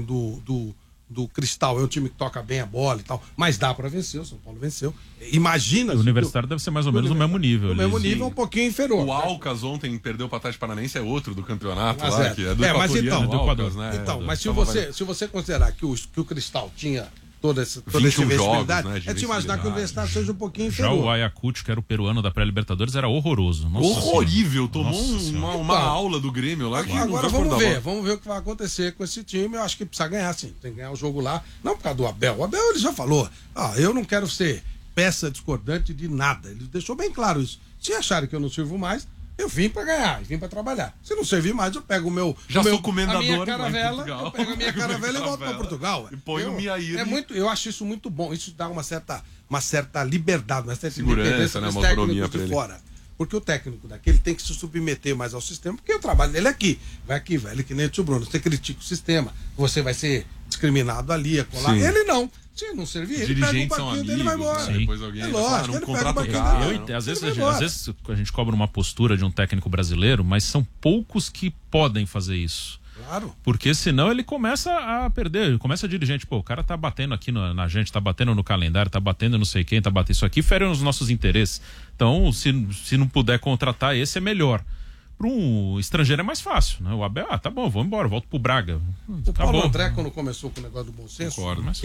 do Cristal, é um time que toca bem a bola e tal, mas dá para vencer, o São Paulo venceu. Imagina... O Universitário deve ser mais ou menos no mesmo nível. No mesmo nível, um pouquinho inferior. O Alcas ontem perdeu para o Atlético Paranaense, é outro do campeonato mas lá, que é do Equatoriano. Do Equador, né? Então, mas se você considerar que o Cristal tinha toda essa visibilidade, é de imaginar que o Universitário seja um pouquinho inferior. Já o Ayacucho, que era o peruano da pré-Libertadores, era horroroso. Horrível, tomou uma aula do Grêmio lá. Agora vamos ver o que vai acontecer com esse time. Eu acho que precisa ganhar, sim. Tem que ganhar o jogo lá, não por causa do Abel. O Abel, ele já falou, eu não quero ser peça discordante de nada. Ele deixou bem claro isso. Se acharem que eu não sirvo mais, eu vim pra ganhar, vim pra trabalhar. Se não servir mais, eu pego sou comendador, a minha caravela, eu pego a minha caravela e volto pra Portugal. E põe o Miaíra. Eu acho isso muito bom. Isso dá uma certa liberdade, uma certa segurança, né, uma autonomia pra ele. Fora. Porque o técnico daqui, ele tem que se submeter mais ao sistema, porque o trabalho dele é aqui. Vai aqui, velho, que nem o tio Bruno. Você critica o sistema, você vai ser discriminado ali, acolá. Sim. Ele não. Se não servir, ele pega o barquinho dele e vai embora. Depois alguém lógico, ele contrata o cara. Às vezes a gente cobra uma postura de um técnico brasileiro, mas são poucos que podem fazer isso. Claro. Porque senão ele começa a perder, ele começa a dirigente, o cara tá batendo aqui na gente, tá batendo no calendário, tá batendo não sei quem, tá batendo isso aqui, fere os nossos interesses. Então, se não puder contratar esse, é melhor. Para um estrangeiro é mais fácil, né? O Abel, tá bom, vou embora, volto pro Braga. O Paulo André, quando começou com o negócio do bom senso,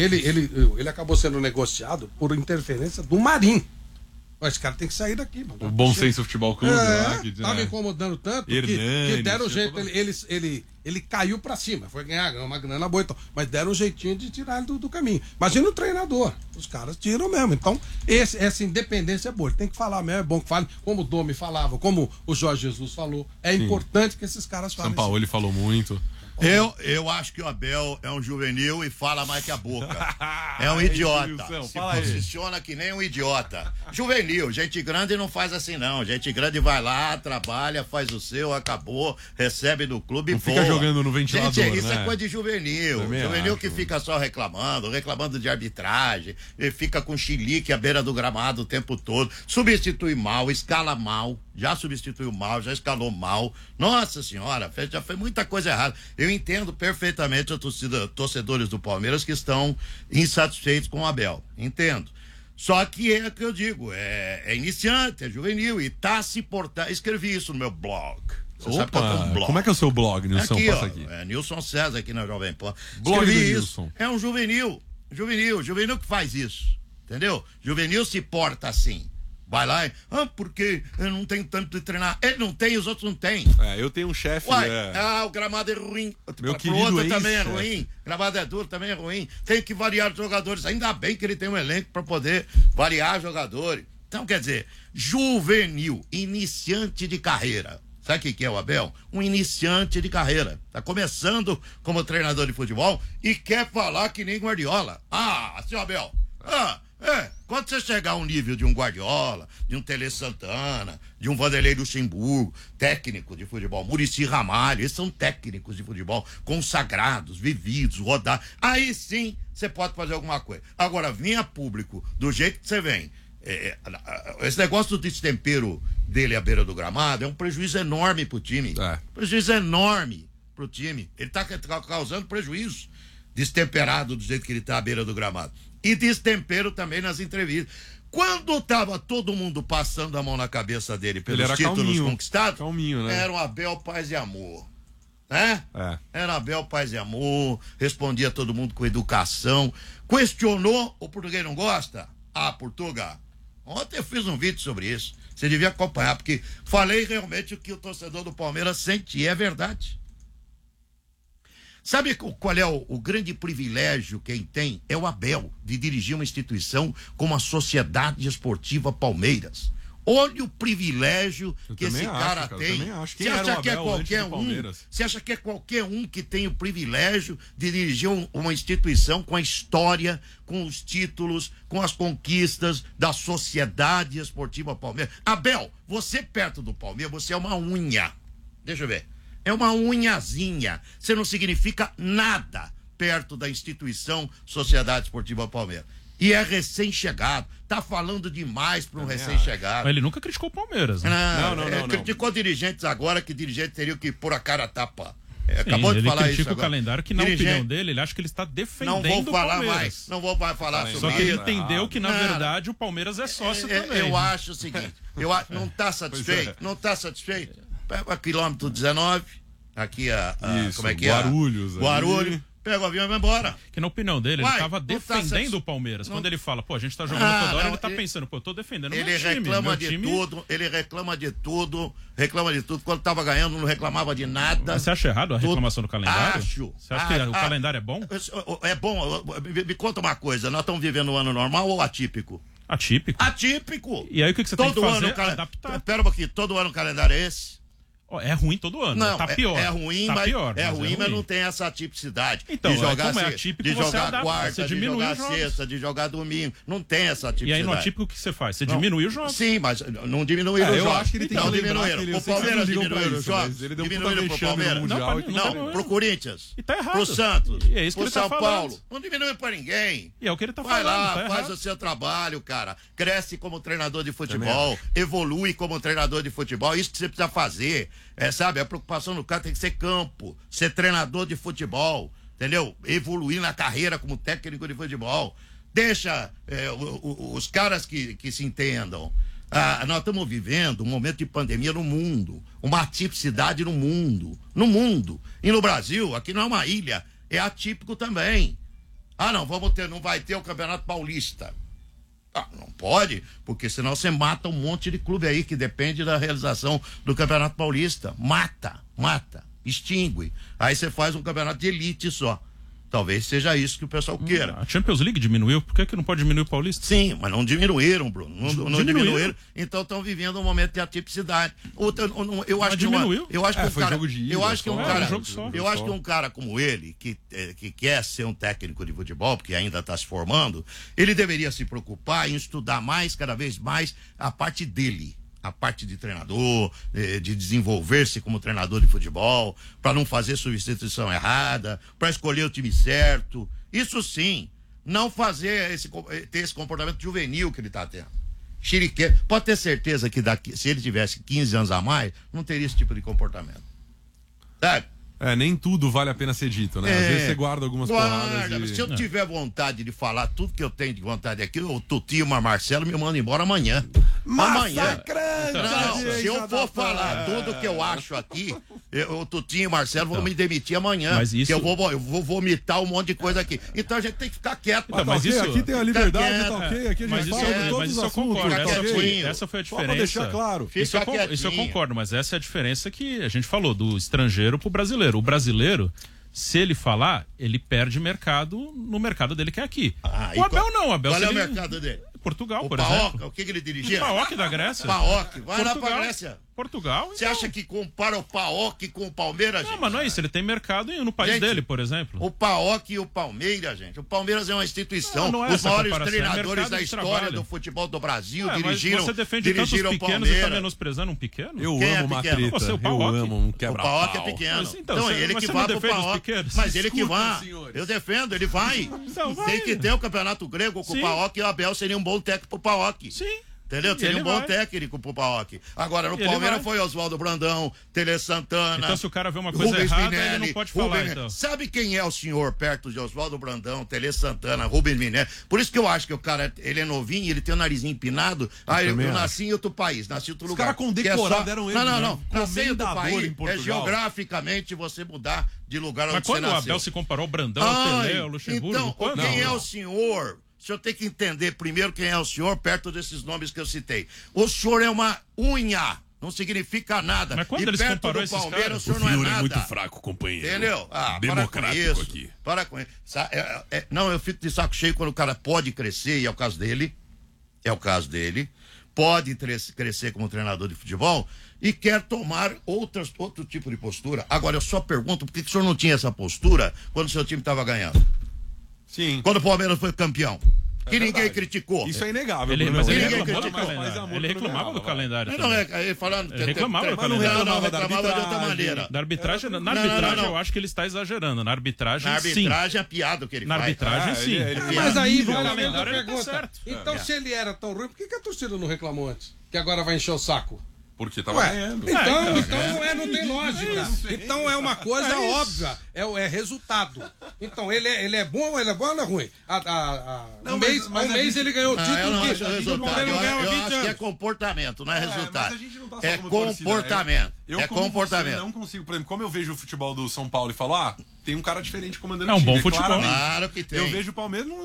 ele acabou sendo negociado por interferência do Marinho. Esse cara tem que sair daqui, mano. O Bom Senso Futebol Clube lá. Tava incomodando tanto que deram um jeito. Ele caiu pra cima. Foi ganhar uma grana boa, então. Mas deram um jeitinho de tirar ele do caminho. Imagina o treinador. Os caras tiram mesmo. Então, essa independência é boa. Ele tem que falar mesmo. É bom que fale. Como o Domi falava, como o Jorge Jesus falou. É importante que esses caras falem. São Paulo, ele falou muito. Eu acho que o Abel é um juvenil e fala mais que a boca. É um idiota. Se posiciona que nem um idiota. Juvenil, gente grande não faz assim não. Gente grande vai lá, trabalha, faz o seu, acabou, recebe do clube e voa. Fica jogando no ventilador, gente, isso né? É coisa de juvenil. Juvenil que fica só reclamando de arbitragem, fica com chilique à beira do gramado o tempo todo, substitui mal, escala mal. Já substituiu mal, já escalou mal. Nossa senhora, já foi muita coisa errada. Eu entendo perfeitamente a torcedores do Palmeiras que estão insatisfeitos com o Abel. Entendo. Só que é o que eu digo, é iniciante, é juvenil e tá se portando. Escrevi isso no meu blog. Você sabe que eu tenho um blog. Como é que é o seu blog, Nilson? Aqui. É Nilson César aqui na Jovem Pan. Escrevi isso. É um juvenil que faz isso. Entendeu? Juvenil se porta assim. Vai lá e... porque eu não tenho tanto de treinar. Ele não tem, os outros não têm. Eu tenho um chefe... o gramado é ruim. Meu querido outro também é ruim. Gramado é duro, também é ruim. Tem que variar os jogadores. Ainda bem que ele tem um elenco para poder variar jogadores. Então, quer dizer, juvenil, iniciante de carreira. Sabe o que é o Abel? Um iniciante de carreira. Tá começando como treinador de futebol e quer falar que nem Guardiola. Seu Abel... Quando você chegar ao nível de um Guardiola, de um Tele Santana, de um Vanderlei Luxemburgo, técnico de futebol, Muricy Ramalho, esses são técnicos de futebol, consagrados, vividos, rodados. Aí sim você pode fazer alguma coisa. Agora, vinha público do jeito que você vem. Esse negócio do destempero dele à beira do gramado é um prejuízo enorme pro time. Prejuízo enorme pro time. Ele tá causando prejuízo destemperado do jeito que ele tá à beira do gramado. E destempero também nas entrevistas. Quando tava todo mundo passando a mão na cabeça dele pelos títulos calminho, conquistados, calminho, né? Era um Abel Paz e Amor. Né? Era Abel Paz e Amor, respondia todo mundo com educação. Questionou, o português não gosta? Portugal. Ontem eu fiz um vídeo sobre isso. Você devia acompanhar, porque falei realmente o que o torcedor do Palmeiras sente, e é verdade. Sabe qual é o grande privilégio quem tem? É o Abel, de dirigir uma instituição como a Sociedade Esportiva Palmeiras. Olha o privilégio que esse cara tem. Você acha que é qualquer um? Você acha que é qualquer um que tem o privilégio de dirigir uma instituição com a história, com os títulos, com as conquistas da Sociedade Esportiva Palmeiras? Abel, você perto do Palmeiras, você é uma unha. Deixa eu ver. É uma unhazinha. Você não significa nada perto da instituição Sociedade Esportiva Palmeiras. E é recém-chegado. Tá falando demais para um recém-chegado. Mas ele nunca criticou o Palmeiras, né? Não. Criticou dirigentes agora, que dirigente teria que pôr a cara a tapa. Acabou de falar isso. Ele critica o calendário, que na opinião dele, ele acha que ele está defendendo o Palmeiras. Não vou mais falar sobre isso. Só que ele entendeu que, na verdade, o Palmeiras é sócio também. Eu acho o seguinte, não está satisfeito? Não está satisfeito? Pega a quilômetro 19, aqui como é que é? Guarulhos. Pega o avião e vai embora. Que na opinião dele, ele estava defendendo o Palmeiras. Quando ele fala, a gente tá jogando toda hora, ele tá pensando, eu tô defendendo meu time. Ele reclama de tudo. Quando tava ganhando, não reclamava de nada. Mas você acha errado a reclamação do calendário? Acho. Você acha que o calendário é bom? É bom. Me conta uma coisa, nós estamos vivendo um ano normal ou atípico? Atípico. E aí o que você tem que fazer? Adaptar. Espera um pouquinho, todo ano o calendário é esse? É ruim todo ano, não, tá pior. É ruim, tá mas, pior, mas não tem essa atipicidade. Então, de jogar, como é atípico, de jogar adapta, quarta, de jogar sexta, de jogar domingo. Não tem essa atipicidade. E aí no atípico o que você faz? Você diminui os jogos. Sim, mas não diminuíram os jogos. Eu acho que ele tem que diminuíram. O Palmeiras diminuiu os jogos. Diminuíram pro Palmeiras. Não, pro Corinthians. E tá errado. Pro Santos. E é isso que pro São Paulo. Não diminuiu pra ninguém. E é o que ele tá falando. Vai lá, faz o seu trabalho, cara. Cresce como treinador de futebol. Evolui como treinador de futebol. Isso que você precisa fazer. Sabe, a preocupação do cara tem que ser campo, ser treinador de futebol, entendeu? Evoluir na carreira como técnico de futebol. Deixa os caras que se entendam. Nós estamos vivendo um momento de pandemia no mundo, uma atipicidade no mundo. E no Brasil, aqui não é uma ilha, é atípico também. Não vai ter o Campeonato Paulista. Não pode, porque senão você mata um monte de clube aí que depende da realização do Campeonato Paulista. Mata, extingue. Aí você faz um campeonato de elite só. Talvez seja isso que o pessoal queira. A Champions League diminuiu, por que não pode diminuir o Paulista? Sim, mas não diminuíram, Bruno. Não diminuíram. Então estão vivendo um momento de atipicidade. Eu acho que um cara como ele, que quer ser um técnico de futebol, porque ainda está se formando, ele deveria se preocupar em estudar cada vez mais a parte dele. A parte de treinador, de desenvolver-se como treinador de futebol, para não fazer substituição errada, para escolher o time certo. Isso sim, não ter esse comportamento juvenil que ele está tendo. Chiriquê. Pode ter certeza que se ele tivesse 15 anos a mais, não teria esse tipo de comportamento. Sabe? Nem tudo vale a pena ser dito, né? Às vezes você guarda algumas porradas. Se eu tiver vontade de falar tudo que eu tenho de vontade aqui, o Tuti e o Marcelo me mandam embora amanhã. Se eu for falar tudo que eu acho aqui, o Tuti e o Marcelo vão me demitir amanhã. Mas isso... eu vou vomitar um monte de coisa aqui. Então a gente tem que ficar quieto. Mas isso... Aqui tem a liberdade, tá ok? Aqui a gente fala todos os assuntos. Essa foi a diferença. Pra deixar claro. Isso eu concordo, mas essa é a diferença que a gente falou, do estrangeiro pro brasileiro. O brasileiro, se ele falar, ele perde mercado no mercado dele que é aqui. O Abel não, o Abel... Qual é o mercado dele? Portugal, por exemplo. Paok, o que ele dirigia? O Paok da Grécia. Paok, vai Portugal, lá pra Grécia. Portugal. Você acha que compara o PAOK com o Palmeiras, gente? Não, mas não é isso. Ele tem mercado no país dele, por exemplo. O PAOK e o Palmeiras, gente. O Palmeiras é uma instituição. Não é os maiores treinadores é da história do futebol do Brasil dirigiram. Você defende tantos pequenos e tá menosprezando um pequeno? Eu amo uma treta. Você, eu amo um quebra-pau. O PAOK é pequeno. Mas, então ele que vai pro PAOK. Mas ele que vai. Eu defendo, ele vai. Então, tem que ter o Campeonato Grego com o PAOK e o Abel seria um bom técnico pro PAOK. Sim. Entendeu? Seria um bom técnico pro PAOK. Agora, no Palmeiras foi Oswaldo Brandão, Tele Santana. Então, se o cara vê uma coisa Rubens errada, Minelli, ele não pode falar, então. Sabe quem é o senhor perto de Oswaldo Brandão, Tele Santana, Rubens Minelli? Por isso que eu acho que o cara, ele é novinho, ele tem o narizinho empinado. Eu nasci em outro país, nasci em outro lugar. Os caras condecorados eram eles. Não. Nascer em outro país é geograficamente você mudar de lugar onde você nasceu. Mas quando o Abel se comparou ao Brandão, ao Tele, ao Luxemburgo... Então, quem é o senhor... O senhor tem que entender primeiro quem é o senhor perto desses nomes que eu citei. O senhor é uma unha, não significa nada. Mas quando eles comparou esses caras, o senhor não é nada. É muito fraco, companheiro. Entendeu? Democrático aqui. Para com isso. Não, eu fico de saco cheio quando o cara pode crescer, e é o caso dele. É o caso dele. Pode crescer como treinador de futebol e quer tomar outro tipo de postura. Agora, eu só pergunto por que o senhor não tinha essa postura quando o seu time estava ganhando? Sim. Quando o Palmeiras foi campeão. Que ninguém criticou. Isso é inegável. Mas ele reclamava do calendário. Ele falando. Ele reclamava do calendário. Não, reclamava de outra maneira. Na arbitragem, eu acho que ele está exagerando. Na arbitragem, sim. Na arbitragem é piada o que ele faz. Na arbitragem, sim. Mas aí, vale a calendário, ele tá pergunta. certo. Então, se ele era tão ruim, por que a torcida não reclamou antes? Que agora vai encher o saco? Porque tava ganhando. Então não tem lógica. Então é uma coisa óbvia. É resultado. Então ele é bom ou ele é ruim? Um mês ele ganhou o título. Eu acho que é comportamento, não é resultado. É comportamento. É comportamento. Eu não consigo, por exemplo, como eu vejo o futebol do São Paulo e falo, tem um cara diferente comandando o time. É um bom futebol. Claro que tem. Eu vejo o Palmeiras não.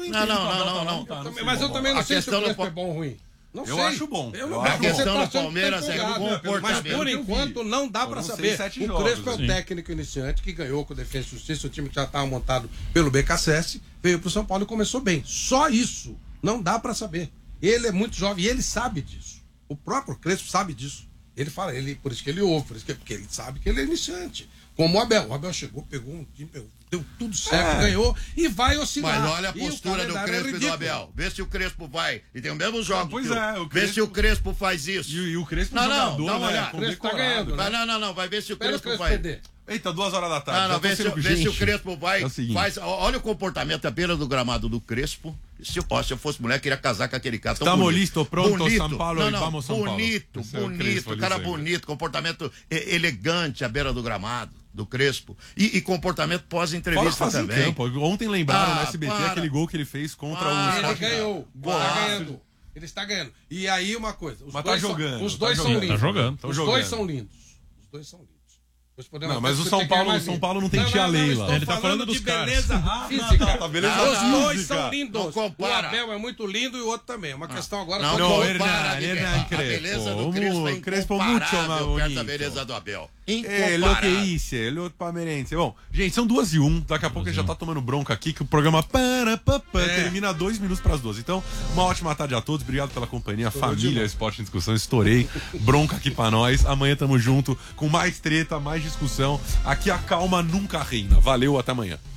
Mas eu também não sei se o Crespo é bom ou ruim. Eu acho bom. A questão do Palmeiras é comportamento. Mas por enquanto não dá pra saber. O Crespo é o técnico iniciante que ganhou com o Defensa e Justiça, o time que já estava montado pelo BKSS, veio pro São Paulo e começou bem. Só isso. Não dá pra saber. Ele é muito jovem e ele sabe disso. O próprio Crespo sabe disso. Ele fala, por isso que ele ouve, porque ele sabe que ele é iniciante. Como o Abel. O Abel chegou, pegou um time, deu tudo certo, ganhou e vai oscilar. Mas olha a postura do Crespo e do Abel. Vê se o Crespo vai. E tem o mesmo jogo. Pois Vê se o Crespo faz isso. E o Crespo não, dá uma olhada. O Crespo tá ganhando. Não, vai ver se o Crespo vai. Eita, 2 horas da tarde. Vê se o Crespo vai. Faz, olha o comportamento à beira do gramado do Crespo. Se eu fosse mulher, queria casar com aquele cara. Estamos listos, pronto, São Paulo, vamos São Paulo. Bonito, cara bonito, comportamento elegante à beira do gramado do Crespo. E comportamento pós-entrevista também. Campo. Ontem lembraram no SBT aquele gol que ele fez contra o... Ele ganhou. Tá ganhando. Ele está ganhando. E aí uma coisa. Mas tá jogando. Os dois são lindos. Tá jogando. Os dois são lindos. Não, mas o São Paulo não tem tia Leila. Ele tá falando dos beleza física. Os dois são lindos. O Abel é muito lindo e o outro também. É uma questão agora. A beleza do Crespo é incomparável perto da beleza do Abel. Lo que hice, lo palmeirense. Bom, gente, são 2h01. Daqui a pouco ele já tá tomando bronca aqui, que o programa termina 2 minutos pras 12. Então, uma ótima tarde a todos. Obrigado pela companhia. Família, Esporte em Discussão. Estourei. Bronca aqui pra nós. Amanhã tamo junto com mais treta, mais discussão. Aqui a calma nunca reina. Valeu, até amanhã.